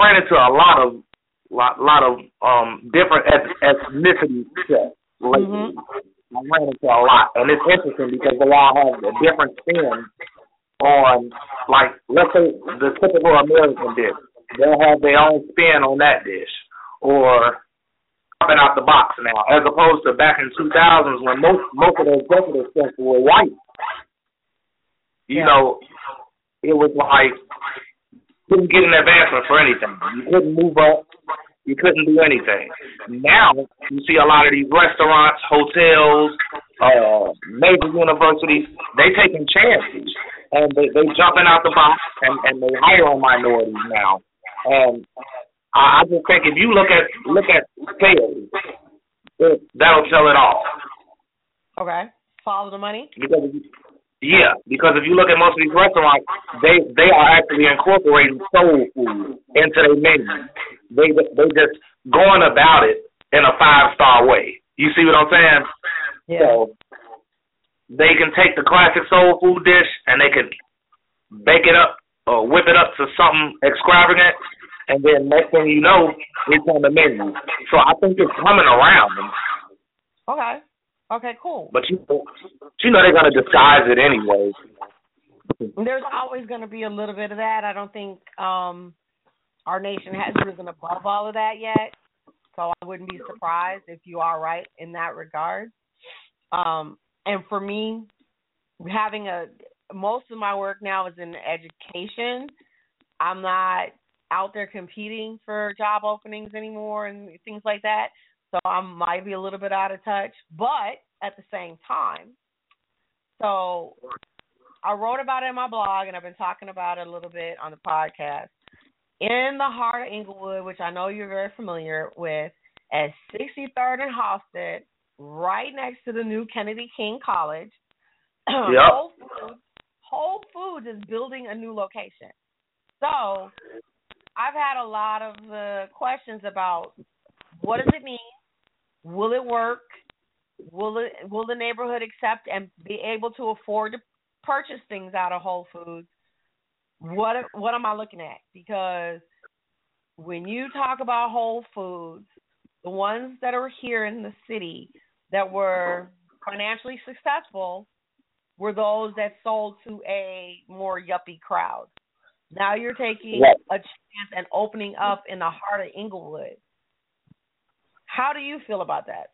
of different ethnicity chefs lately. Mm-hmm. I ran into a lot, and it's interesting because they all have a different spin on, like, let's say the typical American dish. They'll have their own spin on that dish, or coming out the box now, as opposed to back in 2000s when most of the executive chefs were white. You know, it was like you couldn't get an advancement for anything. You couldn't move up. You couldn't do anything. Now you see a lot of these restaurants, hotels, major universities. They taking chances and they jumping out the box and they hiring minorities now. And I just think if you look at sales, that'll tell it all. Okay, follow the money. Because if you look at most of these restaurants, they are actually incorporating soul food into their menu. They just going about it in a 5-star way. You see what I'm saying? Yeah. So they can take the classic soul food dish and they can bake it up or whip it up to something extravagant, and then next thing you know, it's on the menu. So I think it's coming around. Okay. Okay, cool. But you know they're gonna disguise it anyway. There's always going to be a little bit of that. I don't think our nation has risen above all of that yet, so I wouldn't be surprised if you are right in that regard. And for me, having most of my work now is in education. I'm not out there competing for job openings anymore and things like that, so I might be a little bit out of touch. But at the same time, so I wrote about it in my blog, and I've been talking about it a little bit on the podcast. In the heart of Inglewood, which I know you're very familiar with, at 63rd and Halsted, right next to the new Kennedy King College, Yep. Whole Foods is building a new location. So I've had a lot of questions about what does it mean? Will it work? Will the neighborhood accept and be able to afford to purchase things out of Whole Foods? What am I looking at? Because when you talk about Whole Foods, the ones that are here in the city that were financially successful were those that sold to a more yuppie crowd. Now you're taking a chance and opening up in the heart of Inglewood. How do you feel about that?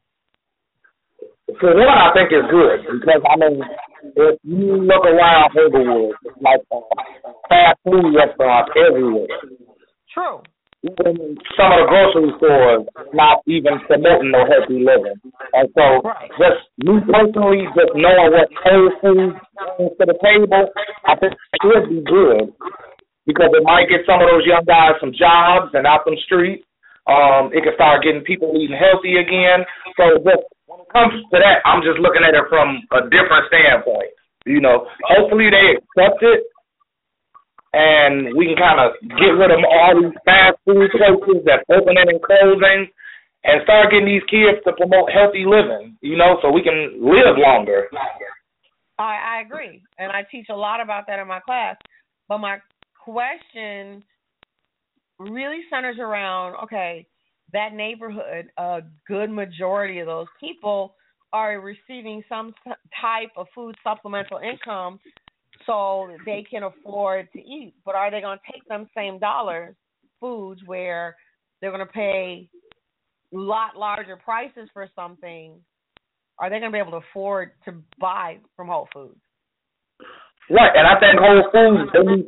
For one, I think it's good because, I mean, if you look around Inglewood, it's like fast food restaurants everywhere. True. Even some of the grocery stores not even promoting no healthy living. And so, just me personally, just knowing what Whole Foods brings to the table, I think it should be good because it might get some of those young guys some jobs and out them streets. It can start getting people eating healthy again. So just when it comes to that, I'm just looking at it from a different standpoint. You know, hopefully they accept it and we can kind of get rid of all these fast food places that opening and closing and start getting these kids to promote healthy living, you know, so we can live longer. I agree. And I teach a lot about that in my class. But my question really centers around, okay, that neighborhood, a good majority of those people are receiving some type of food supplemental income so they can afford to eat. But are they going to take them same dollars, foods, where they're going to pay a lot larger prices for something? Are they going to be able to afford to buy from Whole Foods? Right, and I think Whole Foods, they need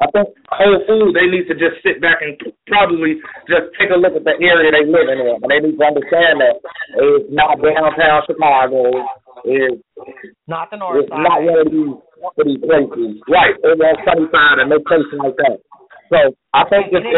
to just sit back and probably just take a look at the area they live in. And they need to understand that it's not downtown Chicago. It's not the north side. It's not one of these places. Right, it's on Sunnyside and no places like that. So I think if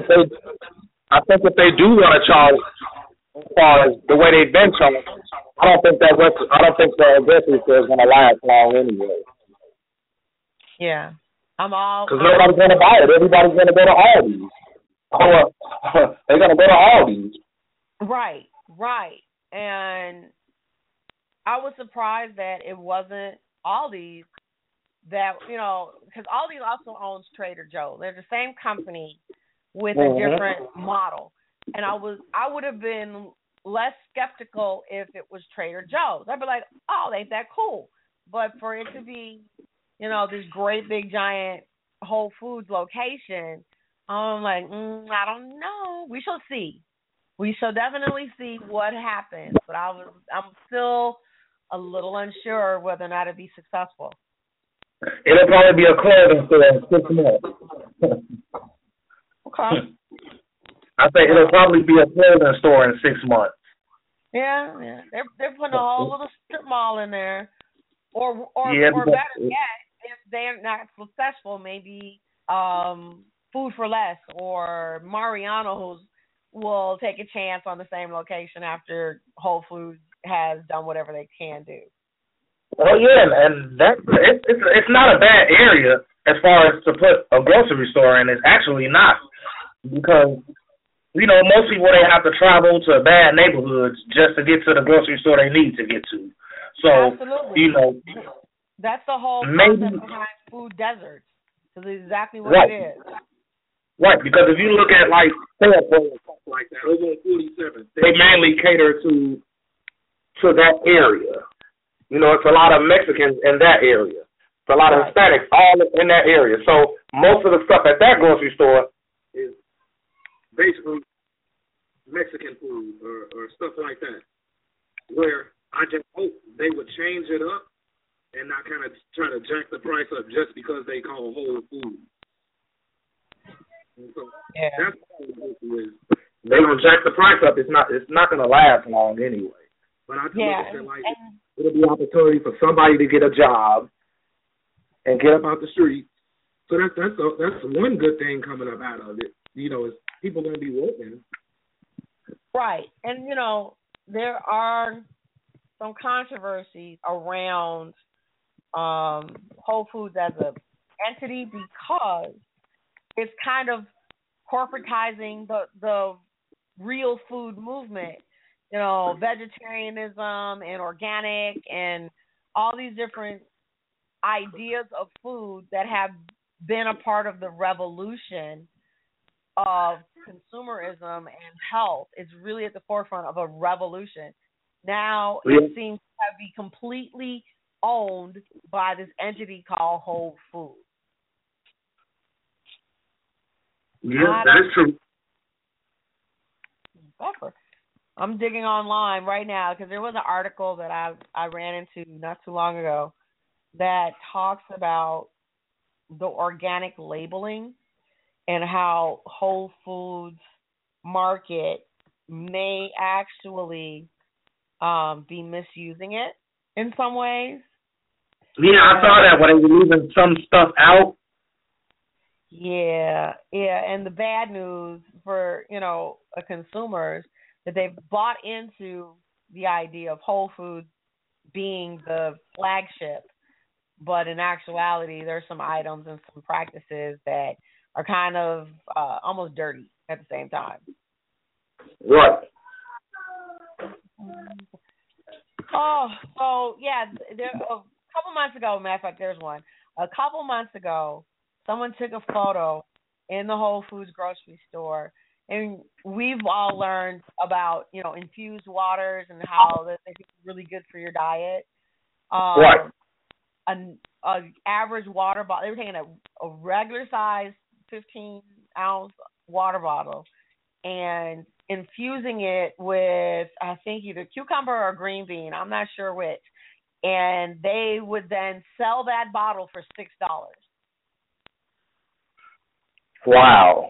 they do want to charge as far as the way they've been charged, I don't think the grocery store is going to last long anyway. Yeah, I'm all because nobody's going to buy it. Everybody's going to go to Aldi's. They're going to go to Aldi's. Right, and I was surprised that it wasn't Aldi's that, you know, because Aldi's also owns Trader Joe's. They're the same company with a different model, and I would have been less skeptical if it was Trader Joe's. I'd be like, oh, ain't that cool? But for it to be, you know, this great big giant Whole Foods location, I'm like, I don't know. We shall see. We shall definitely see what happens. But I'm still a little unsure whether or not it'd be successful. It'll probably be a clothing store in 6 months. Okay. I think it'll probably be a clothing store in 6 months. Yeah. They're putting a whole little strip mall in there. Or better yet, if they're not successful, maybe Food for Less or Mariano's will take a chance on the same location after Whole Foods has done whatever they can do. Well, yeah, and it's not a bad area as far as to put a grocery store in. It's actually not, because, you know, most people, they have to travel to bad neighborhoods just to get to the grocery store they need to get to. So, absolutely. You know, that's the whole concept behind food deserts. Because it's exactly what it is. Right, because if you look at, like, Fairport and stuff like that, over on 47, they mainly cater to to that area. You know, it's a lot of Mexicans in that area. It's a lot of Hispanics all in that area. So most of the stuff at that grocery store is basically Mexican food or stuff like that. Where I just hope they would change it up and not kind of try to jack the price up just because they call Whole Foods. So that's what I hope is. They don't jack the price up. It's not going to last long anyway. But I just look at it like it'll be an opportunity for somebody to get a job and get up out the street. So that's one good thing coming up out of it. You know, is people going to be working. Right. And, you know, there are some controversies around Whole Foods as an entity because it's kind of corporatizing the real food movement. You know, vegetarianism and organic and all these different ideas of food that have been a part of the revolution of consumerism and health. Is really at the forefront of a revolution. Now it seems to be completely owned by this entity called Whole Foods. Yes, that is true. I'm digging online right now because there was an article that I ran into not too long ago that talks about the organic labeling and how Whole Foods market may actually be misusing it in some ways. Yeah, I saw that when they were leaving some stuff out. Yeah, and the bad news for, you know, consumers that they've bought into the idea of Whole Foods being the flagship, but in actuality, there's some items and some practices that are kind of almost dirty at the same time. Right. Oh, so yeah, there, a couple months ago, matter of fact, there's one. A couple months ago, someone took a photo in the Whole Foods grocery store, and we've all learned about, you know, infused waters and how they're really good for your diet. Right. An average water bottle, they were taking a regular size 15-ounce water bottle and infusing it with, I think, either cucumber or green bean. I'm not sure which. And they would then sell that bottle for $6. Wow.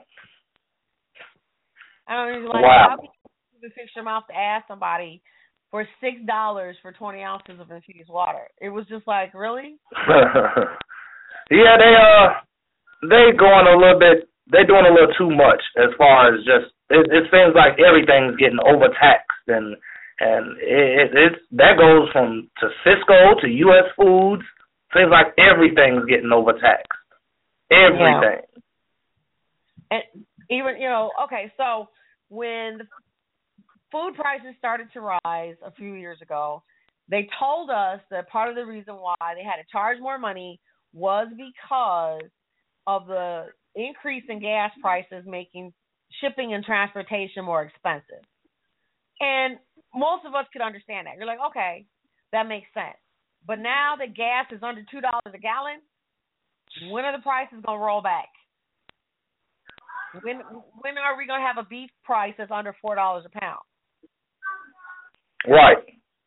I mean, like, how can you fix your mouth to ask somebody for $6 for 20 ounces of infused water? It was just like, really? Yeah, they going a little bit. They're doing a little too much as far as just. It seems like everything's getting overtaxed, and it's that goes from to Cisco to U.S. Foods. Seems like everything's getting overtaxed. Everything. Yeah. And even, you know, okay, so when the food prices started to rise a few years ago, they told us that part of the reason why they had to charge more money was because of the increase in gas prices making shipping and transportation more expensive. And most of us could understand that. You're like, okay, that makes sense. But now that gas is under $2 a gallon, when are the prices going to roll back? When are we going to have a beef price that's under $4 a pound? Right.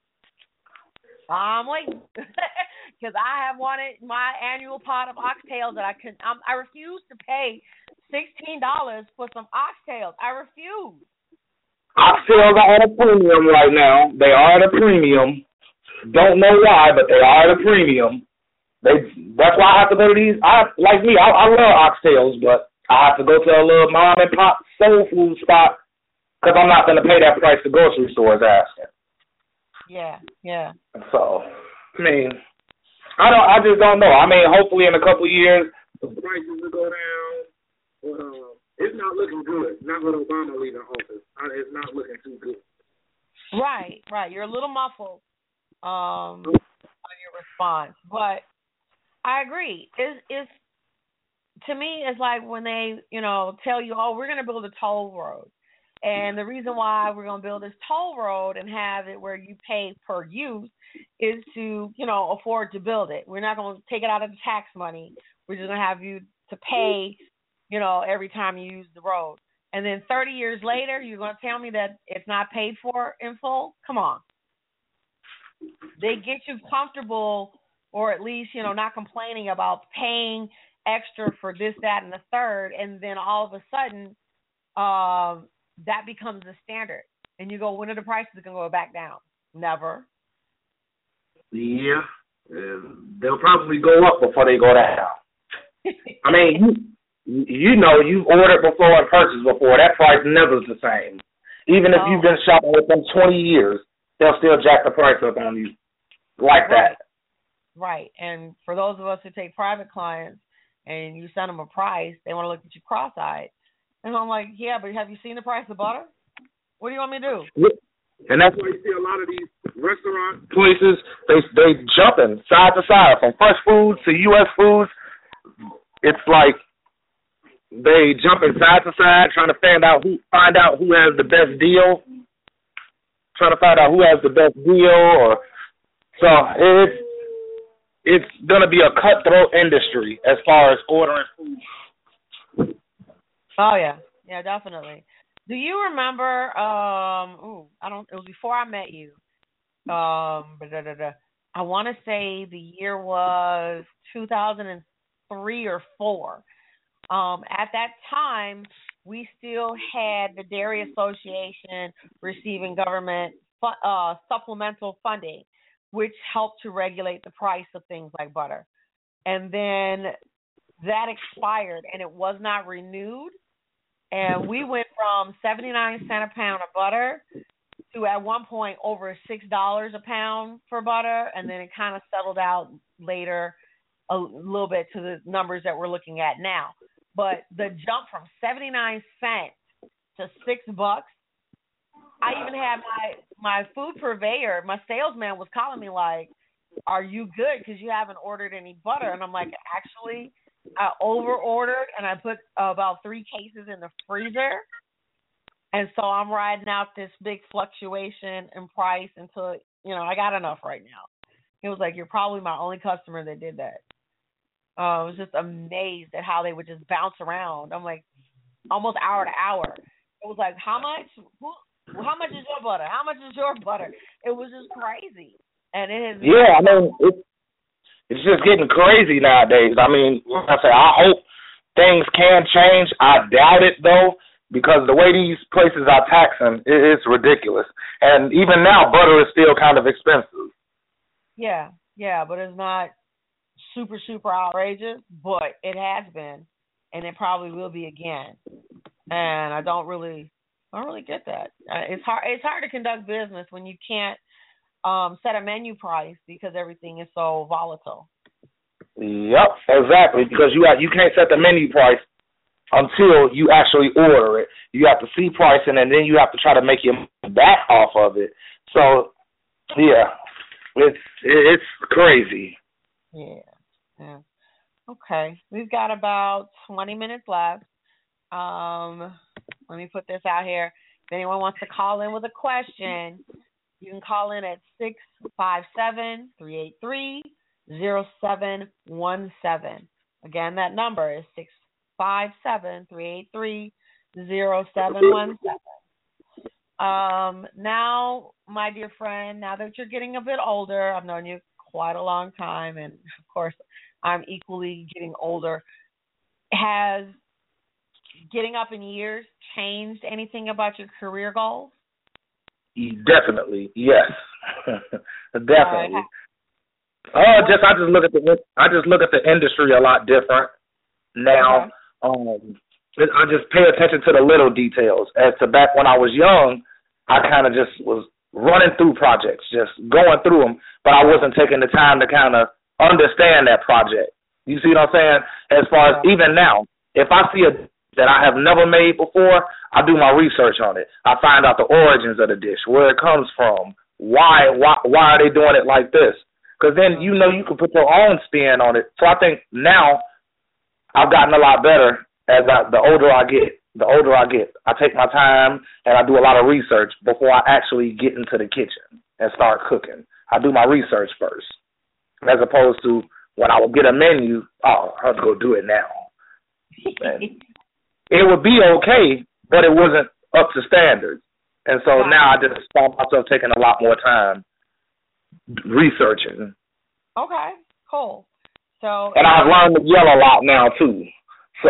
I'm waiting because I have wanted my annual pot of oxtails that I refuse to pay $16 for some oxtails. I refuse. Oxtails are at a premium right now. They are at a premium. Don't know why, but they are at a premium. That's why I have to go to these. I love oxtails, but I have to go to a little mom and pop soul food spot because I'm not going to pay that price the grocery store is asking. Yeah. So, I mean, I just don't know. I mean, hopefully in a couple of years the prices will go down. It's not looking good. Not with Obama leaving office. It's not looking too good. Right. You're a little muffled on your response, but I agree. It's to me, it's like when they, you know, tell you, oh, we're going to build a toll road. And the reason why we're going to build this toll road and have it where you pay per use is to, afford to build it. We're not going to take it out of the tax money. We're just going to have you to pay, every time you use the road. And then 30 years later, you're going to tell me that it's not paid for in full? Come on. They get you comfortable, or at least, not complaining about paying extra for this, that, and the third. And then all of a sudden, that becomes the standard. And you go, when are the prices going to go back down? Never. Yeah. They'll probably go up before they go down. I mean, you've ordered before and purchased before. That price never's the same. Even if you've been shopping with them 20 years, they'll still jack the price up on you like that. Right. And for those of us who take private clients and you send them a price, they want to look at you cross-eyed. And I'm like, yeah, but have you seen the price of butter? What do you want me to do? Yeah. And that's why you see a lot of these restaurant places, they jumping side to side from fresh foods to U.S. foods. It's like they jumping side to side trying to find out who has the best deal. So it's gonna be a cutthroat industry as far as ordering food. Oh yeah, definitely. Do you remember? It was before I met you. I want to say the year was 2003 or 4. At that time, we still had the Dairy Association receiving government supplemental funding, which helped to regulate the price of things like butter. And then that expired, and it was not renewed. And we went from 79 cents a pound of butter to at one point over $6 a pound for butter, and then it kind of settled out later a little bit to the numbers that we're looking at now. But the jump from 79 cents to $6, I even had my food purveyor, my salesman was calling me like, "Are you good? Because you haven't ordered any butter." And I'm like, actually, I over-ordered, and I put about 3 cases in the freezer. And so I'm riding out this big fluctuation in price until, I got enough right now. He was like, "You're probably my only customer that did that." I was just amazed at how they would just bounce around. I'm like, almost hour to hour. It was like, how much? How much is your butter? How much is your butter? It was just crazy. And it has. Yeah, I mean, it's just getting crazy nowadays. I mean, like I say, I hope things can change. I doubt it, though, because the way these places are taxing, it's ridiculous. And even now, butter is still kind of expensive. Yeah, but it's not super, super outrageous, but it has been, and it probably will be again. And I don't really get that. It's hard to conduct business when you can't set a menu price because everything is so volatile. Yep, exactly. Because you can't set the menu price until you actually order it. You have to see pricing, and then you have to try to make your back off of it. So, yeah, it's crazy. Yeah. Okay, we've got about 20 minutes left. Let me put this out here. If anyone wants to call in with a question, you can call in at 657-383-0717. Again, that number is 657-383-0717. Now, my dear friend, now that you're getting a bit older, I've known you quite a long time, and of course, I'm equally getting older. Has getting up in years changed anything about your career goals? Definitely, yes. Definitely. I just look at the industry a lot different now. Okay. I just pay attention to the little details. As to back when I was young, I kind of just was running through projects, just going through them, but I wasn't taking the time to kind of understand that project. You see what I'm saying? As far as even now, if I see a that I have never made before, I do my research on it. I find out the origins of the dish, where it comes from, why are they doing it like this? Because then you can put your own spin on it. So I think now I've gotten a lot better as the older I get. the older I get, I take my time and I do a lot of research before I actually get into the kitchen and start cooking. I do my research first, as opposed to when I would get a menu, oh, I have to go do it now. It would be okay, but it wasn't up to standards. And so now I just find myself taking a lot more time researching. Okay, cool. So, and I've learned to yell a lot now too. So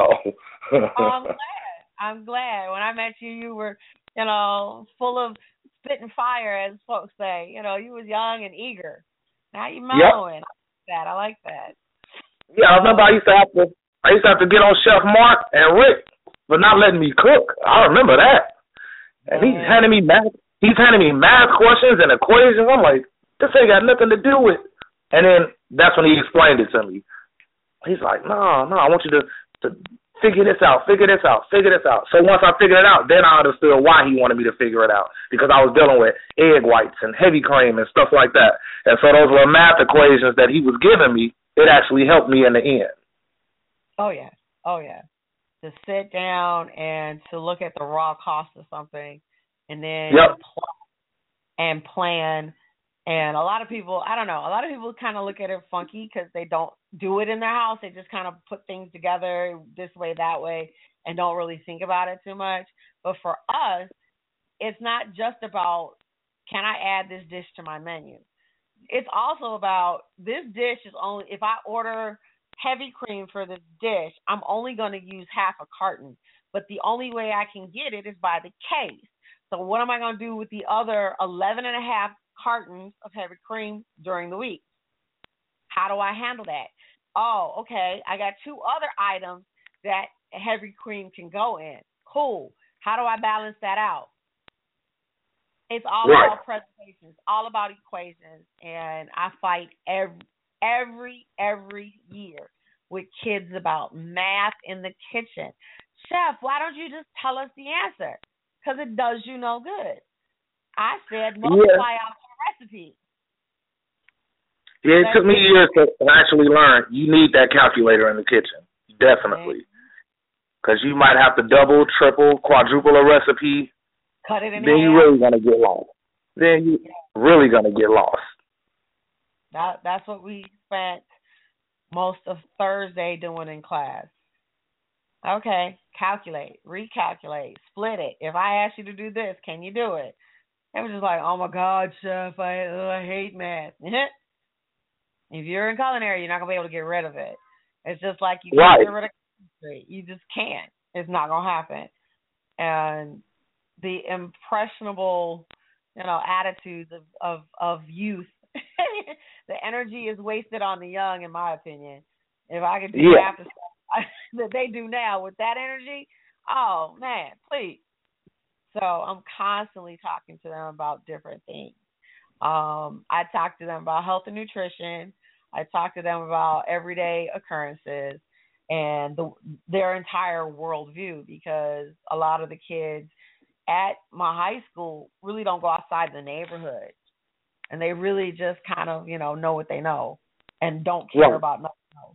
I'm glad. When I met you, you were, full of spit and fire, as folks say. You was young and eager. Now you mellowing. Yep. I like that. Yeah, I remember I used to have to get on Chef Mark and Rick for not letting me cook. I remember that. And he's handing me math questions and equations. I'm like, this ain't got nothing to do with. And then that's when he explained it to me. He's like, no, I want you to figure this out. So once I figured it out, then I understood why he wanted me to figure it out, because I was dealing with egg whites and heavy cream and stuff like that. And so those were math equations that he was giving me. It actually helped me in the end. Oh, yeah. To sit down and to look at the raw cost of something and then and plan. And a lot of people, I don't know, kind of look at it funky because they don't do it in their house. They just kind of put things together this way, that way, and don't really think about it too much. But for us, it's not just about, can I add this dish to my menu? It's also about, this dish is only, if I order heavy cream for this dish, I'm only going to use half a carton. But the only way I can get it is by the case. So what am I going to do with the other 11 and a half cartons of heavy cream during the week? How do I handle that? Oh, okay, I got 2 other items that heavy cream can go in. Cool. How do I balance that out? It's all about presentations, all about equations, and I fight every year with kids about math in the kitchen. Chef, why don't you just tell us the answer? Because it does you no good. I said multiply out the recipe. Yeah, it took me years to actually learn. You need that calculator in the kitchen, definitely. Because you might have to double, triple, quadruple a recipe. Cut it in then you're really going to get lost. That's what we spent most of Thursday doing in class. Okay, calculate, recalculate, split it. If I ask you to do this, can you do it? It was just like, oh my God, Chef, I hate math. If you're in culinary, you're not going to be able to get rid of it. It's just like you can't get rid of chemistry. You just can't. It's not going to happen. And the impressionable, attitudes of youth, the energy is wasted on the young, in my opinion. If I could do half the stuff that they do now with that energy, oh, man, please. So I'm constantly talking to them about different things. I talk to them about health and nutrition. I talk to them about everyday occurrences and their entire worldview, because a lot of the kids at my high school really don't go outside the neighborhood, and they really just kind of, know what they know and don't care about nothing else.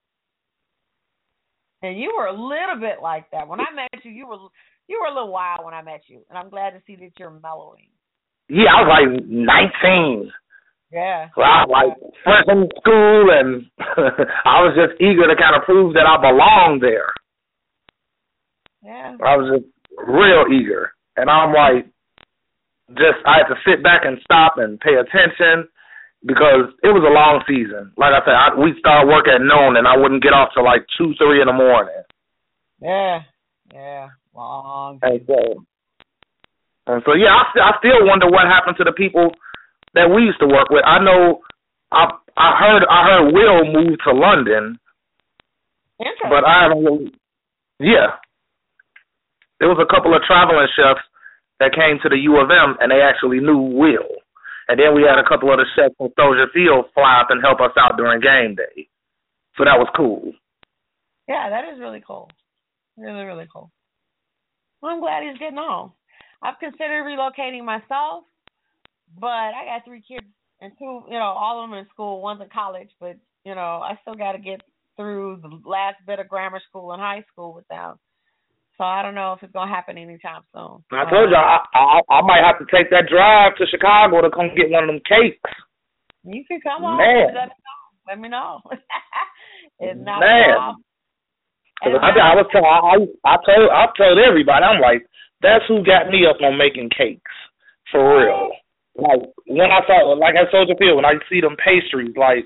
And you were a little bit like that. When I met you, you were a little wild when I met you, and I'm glad to see that you're mellowing. Yeah, I was like 19. Yeah. So I was like fresh in school, and I was just eager to kind of prove that I belonged there. Yeah. I was just real eager. And I'm like, I had to sit back and stop and pay attention, because it was a long season. Like I said, we'd start work at noon, and I wouldn't get off till like 2, 3 in the morning. Yeah, long. And so I still wonder what happened to the people that we used to work with. I know, I heard Will moved to London, but I haven't really. Yeah, there was a couple of traveling chefs that came to the U of M, and they actually knew Will. And then we had a couple of the chefs from Soldier Field fly up and help us out during game day. So that was cool. Yeah, that is really cool. Really, really cool. Well, I'm glad he's getting on. I've considered relocating myself, but I got 3 kids and 2, all of them in school. One's in college, but, I still got to get through the last bit of grammar school and high school with them. So I don't know if it's gonna happen anytime soon. I told you I might have to take that drive to Chicago to come get one of them cakes. You can come on. Let me know. It's not a problem. I told everybody, I'm like, that's who got me up on making cakes for real. Like when I saw, like I told you, when I see them pastries, like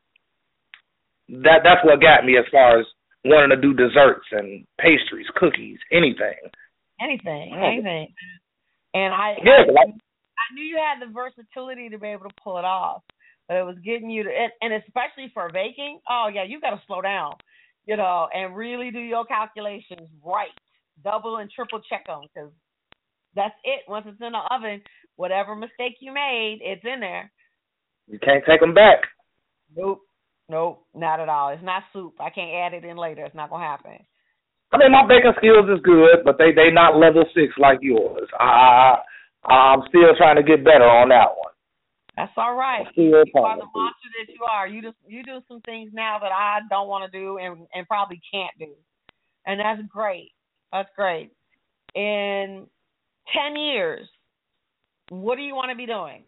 that's what got me as far as wanting to do desserts and pastries, cookies, anything. Anything. And I knew you had the versatility to be able to pull it off, but it was getting you to, and especially for baking, oh yeah, you got to slow down, and really do your calculations right, double and triple check them, because that's it. Once it's in the oven, whatever mistake you made, it's in there. You can't take them back. Nope, not at all. It's not soup. I can't add it in later. It's not going to happen. I mean, my baking skills is good, but they not level 6 like yours. I'm still trying to get better on that one. That's all right. You are the monster that you are. You do some things now that I don't want to do and probably can't do. And that's great. That's great. In 10 years, what do you want to be doing?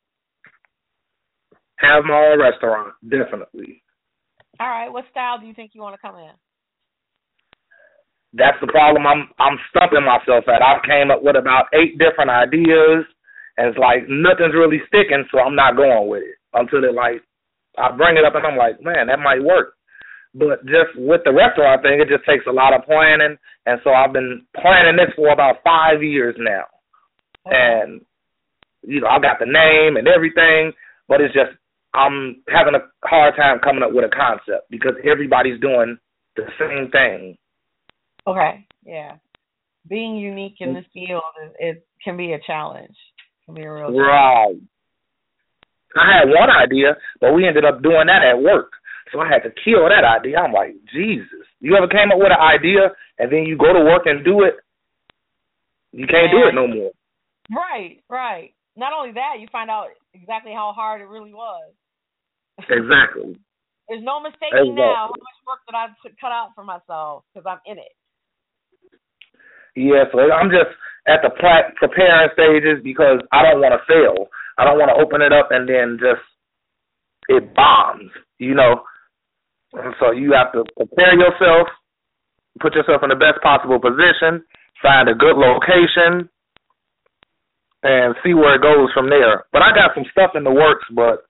Have my own restaurant, definitely. All right. What style do you think you want to come in? That's the problem I'm stumping myself at. I came up with about 8 different ideas, and it's like nothing's really sticking, so I'm not going with it until I bring it up and I'm like, man, that might work. But just with the restaurant thing, it just takes a lot of planning, and so I've been planning this for about 5 years now. Okay. And, I got the name and everything, but it's just I'm having a hard time coming up with a concept because everybody's doing the same thing. Okay, yeah. Being unique in this field, it can be a challenge. It can be a real challenge. Right. I had one idea, but we ended up doing that at work. So I had to kill that idea. I'm like, Jesus. You ever came up with an idea and then you go to work and do it? You can't do it no more. Right. Not only that, you find out exactly how hard it really was. Exactly. There's no mistaking now how much work that I cut out for myself because I'm in it. Yeah, so I'm just at the preparing stages because I don't want to fail. I don't want to open it up and then just it bombs, And so you have to prepare yourself, put yourself in the best possible position, find a good location, and see where it goes from there. But I got some stuff in the works, but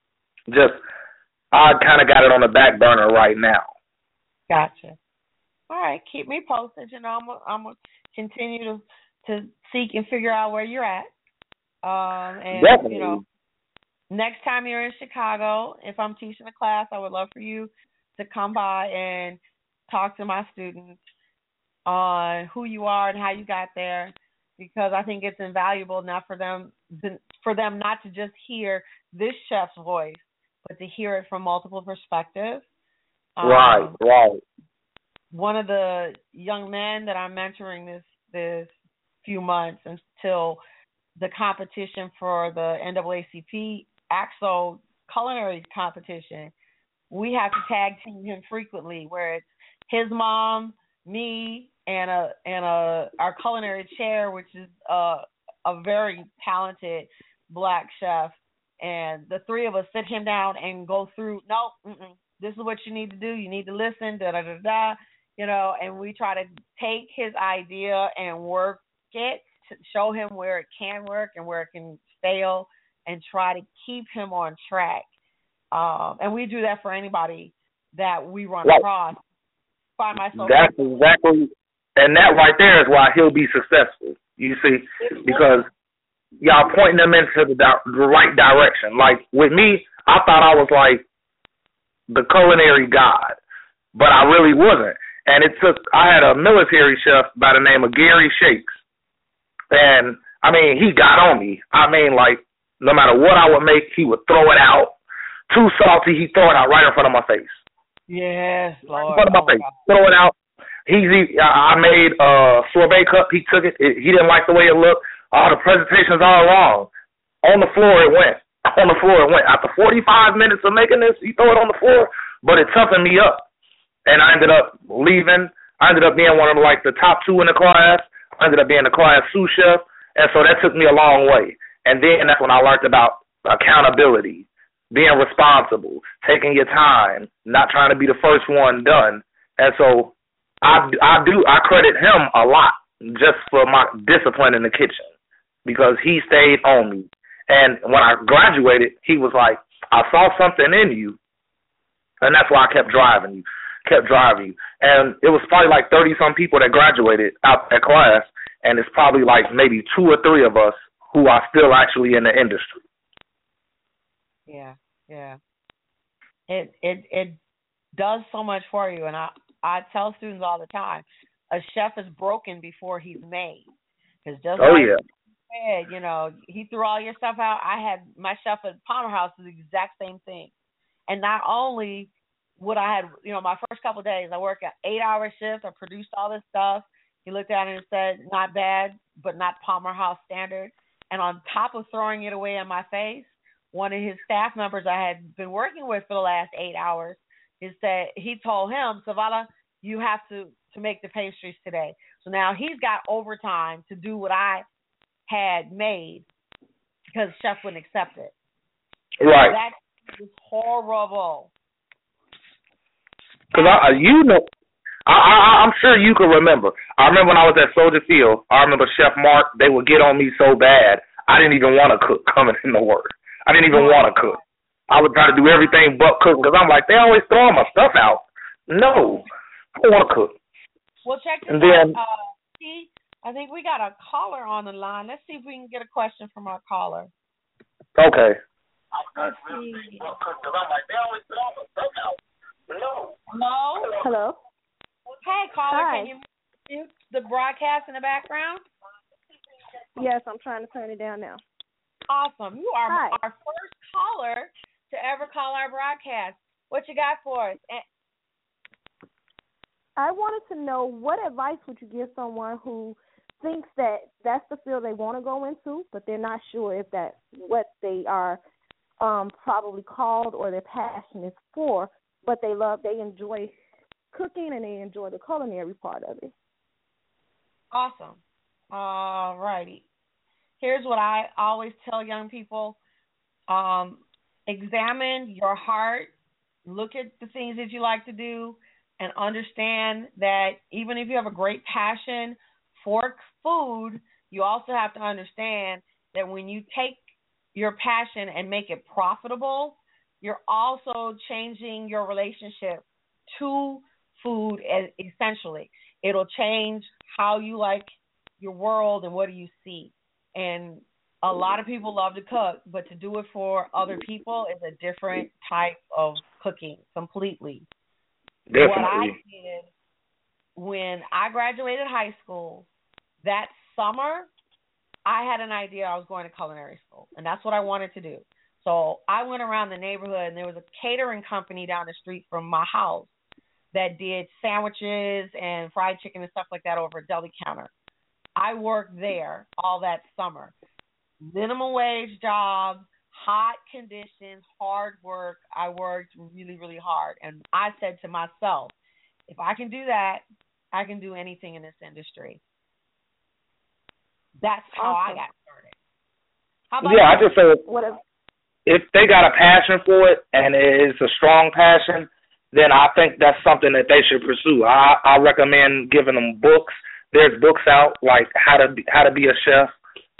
I kind of got it on the back burner right now. Gotcha. All right, keep me posted. I'm gonna continue to seek and figure out where you're at. And definitely. Next time you're in Chicago, if I'm teaching a class, I would love for you to come by and talk to my students on who you are and how you got there, because I think it's invaluable now for them not to just hear this chef's voice, but to hear it from multiple perspectives. Right. One of the young men that I'm mentoring this few months until the competition for the NAACP AXO culinary competition, we have to tag team him frequently, where it's his mom, me, and our culinary chair, which is a very talented Black chef, and the three of us sit him down and go through. This is what you need to do. You need to listen. And we try to take his idea and work it to show him where it can work and where it can fail, and try to keep him on track. And we do that for anybody that we run across. Find myself. That's exactly, and that right there is why he'll be successful. You see, because y'all pointing them into the right direction. Like with me, I thought I was like the culinary god, but I really wasn't. And I had a military chef by the name of Gary Shakes. And, he got on me. Like, no matter what I would make, he would throw it out. Too salty, he'd throw it out right in front of my face. Yes, Lord. In front of my face. Throw it out. I made a sorbet cup. He took it. He didn't like the way it looked. The presentation's all wrong. On the floor it went. After 45 minutes of making this, he threw it on the floor, but it toughened me up. And I ended up leaving. I ended up being one of like the top 2 in the class. I ended up being the class sous chef, and so that took me a long way. And then that's when I learned about accountability, being responsible, taking your time, not trying to be the first one done. And so I credit him a lot just for my discipline in the kitchen because he stayed on me. And when I graduated, he was like, I saw something in you, and that's why I kept driving you. And it was probably like 30-some people that graduated out that class, and it's probably like maybe 2 or 3 of us who are still actually in the industry. Yeah. It does so much for you, and I tell students all the time, a chef is broken before he's made. Because just said, you know, he threw all your stuff out. I had my chef at Palmer House is the exact same thing. And not only would I had, you know, my first couple of days, I worked an 8-hour shift. I produced all this stuff. He looked at it and said, not bad, but not Palmer House standard. And on top of throwing it away in my face, one of his staff members I had been working with for the last 8 hours, he told him, Zavala, you have to make the pastries today. So now he's got overtime to do what I had made because chef wouldn't accept it. Right. That is horrible. Because I'm sure you can remember. I remember when I was at Soldier Field, I remember Chef Mark, they would get on me so bad, I didn't even want to cook coming in to work. I didn't even want to cook. I would try to do everything but cook because I'm like, they always throwing my stuff out. No, I don't want to cook. Well, check this out. I think we got a caller on the line. Let's see if we can get a question from our caller. Okay. Let's see. Hello? Hello? Hey, caller, Hi. can you mute the broadcast in the background? Yes, I'm trying to turn it down now. Awesome. You are Hi. our first caller to ever call our broadcast. What you got for us? I wanted to know what advice would you give someone who thinks that that's the field they want to go into, but they're not sure if that's what they are probably called or their passion is for, but they enjoy cooking and they enjoy the culinary part of it. Awesome. All righty. Here's what I always tell young people. Examine your heart. Look at the things that you like to do and understand that even if you have a great passion for food, you also have to understand that when you take your passion and make it profitable, you're also changing your relationship to food essentially. It'll change how you like your world and what do you see. And a lot of people love to cook, but to do it for other people is a different type of cooking completely. Definitely. What I did when I graduated high school, that summer, I had an idea I was going to culinary school, and that's what I wanted to do. So I went around the neighborhood, and there was a catering company down the street from my house that did sandwiches and fried chicken and stuff like that over a deli counter. I worked there all that summer. Minimum wage job, hot conditions, hard work. I worked really, really hard. And I said to myself, if I can do that, I can do anything in this industry. That's how I got started. How about I just say if they got a passion for it and it's a strong passion, then I think that's something that they should pursue. I recommend giving them books. There's books out like how to be a chef.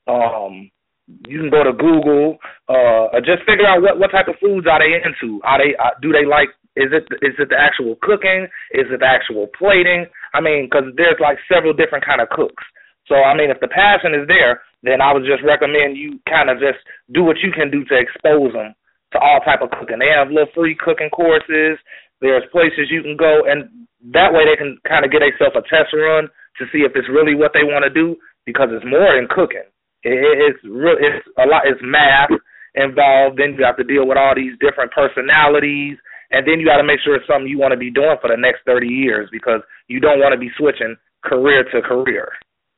You can go to Google. Just figure out what type of foods are they into. Do they like? Is it the actual cooking? Is it the actual plating? I mean, because there's like several different kind of cooks. So I mean, if the passion is there, then I would just recommend you kind of just do what you can do to expose them to all type of cooking. They have little free cooking courses. There's places you can go, and that way they can kind of get themselves a test run to see if it's really what they want to do, because it's more than cooking. It's a lot. It's math involved. Then you have to deal with all these different personalities, and then you got to make sure it's something you want to be doing for the next 30 years, because you don't want to be switching career to career.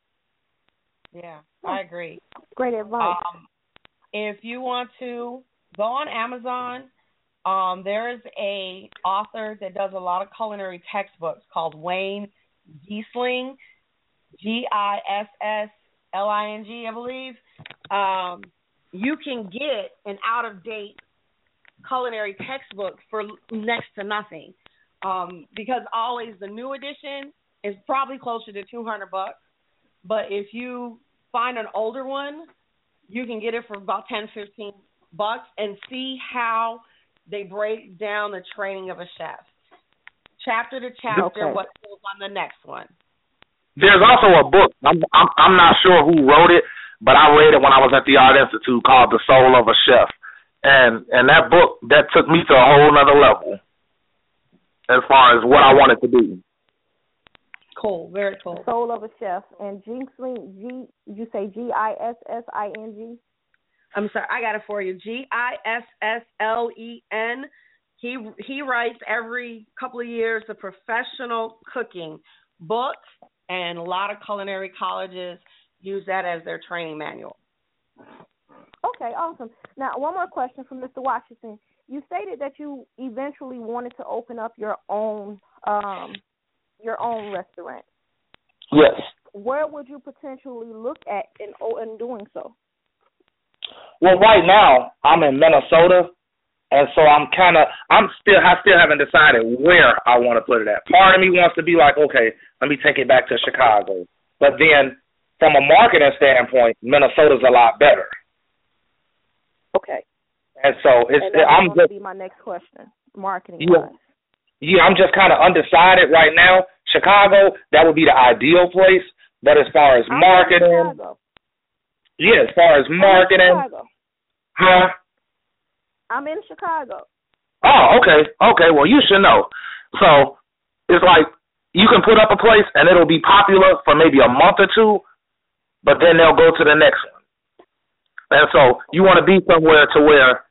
Yeah, I agree. Great advice. If you want to go on Amazon, there is a author that does a lot of culinary textbooks called Wayne Gissling, Gissling, I believe, you can get an out-of-date culinary textbook for next to nothing. Because always the new edition is probably closer to $200. But if you find an older one, you can get it for about $10-15 and see how they break down the training of a chef. Chapter to chapter, what goes on the next one. There's also a book. I'm not sure who wrote it, but I read it when I was at the Art Institute, called The Soul of a Chef. And that book, that took me to a whole nother level as far as what I wanted to do. Cool, very cool. Soul of a Chef. And Gissling, you say Gissling? I'm sorry, I got it for you. Gisslen. He writes every couple of years a professional cooking book, and a lot of culinary colleges use that as their training manual. Okay, awesome. Now, one more question from Mr. Washington. You stated that you eventually wanted to open up your own restaurant. Yes. Where would you potentially look at in doing so? Well, right now I'm in Minnesota, and so I still haven't decided where I want to put it at. Part of me wants to be like, okay, let me take it back to Chicago, but then from a marketing standpoint, Minnesota's a lot better. Okay. And so I'm going to be my next question, marketing-wise. Yeah, I'm just kind of undecided right now. Chicago, that would be the ideal place, but as far as marketing, as far as marketing, huh? I'm in Chicago. Oh, okay. Well, you should know. So it's like you can put up a place and it'll be popular for maybe a month or two, but then they'll go to the next one. And so you want to be somewhere to where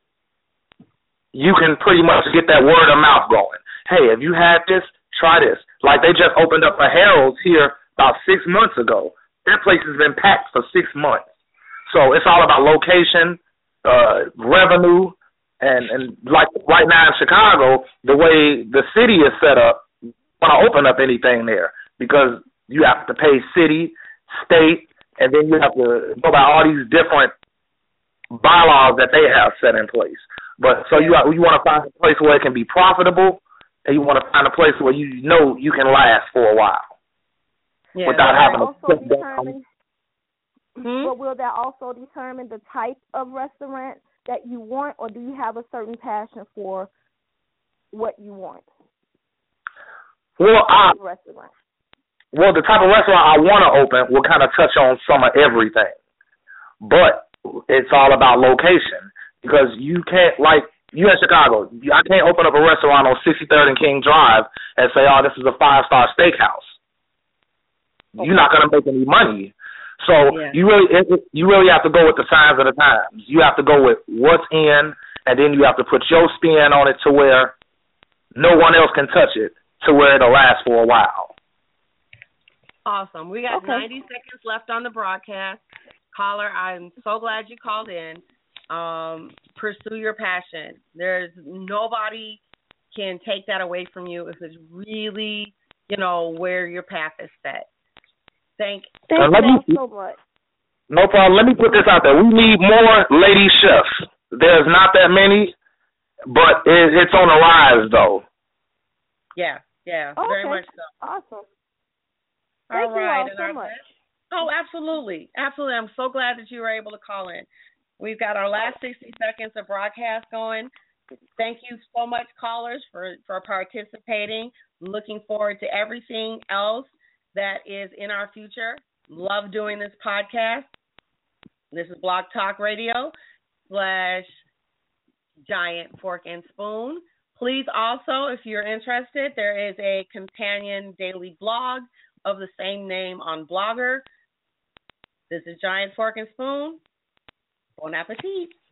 you can pretty much get that word of mouth going. Hey, have you had this? Try this. Like they just opened up a Harold's here about 6 months ago. That place has been packed for 6 months. So it's all about location, revenue, and like right now in Chicago, the way the city is set up, you want to open up anything there because you have to pay city, state, and then you have to go by all these different bylaws that they have set in place. But so you want to find a place where it can be profitable, and you want to find a place where you know you can last for a while without having to sit down. But will that also determine the type of restaurant that you want, or do you have a certain passion for what you want? Well, the type of restaurant I want to open will kind of touch on some of everything, but it's all about location because you can't, like, you in Chicago, I can't open up a restaurant on 63rd and King Drive and say, oh, this is a 5-star steakhouse. Okay. You're not going to make any money. So you really have to go with the signs of the times. You have to go with what's in, and then you have to put your spin on it to where no one else can touch it, to where it'll last for a while. Awesome. We got 90 seconds left on the broadcast. Caller, I'm so glad you called in. Pursue your passion. There's nobody can take that away from you if it's really, where your path is set. Thank you so much. No problem. Let me put this out there. We need more lady chefs. There's not that many, but it's on the rise, though. Yeah, very much so. Awesome. Thank you all so much. Oh, absolutely. Absolutely. I'm so glad that you were able to call in. We've got our last 60 seconds of broadcast going. Thank you so much, callers, for participating. Looking forward to everything else that is in our future. Love doing this podcast. This is Blog Talk Radio /Giant Fork and Spoon. Please also, if you're interested, there is a companion daily blog of the same name on Blogger. This is Giant Fork and Spoon. Bon appetit.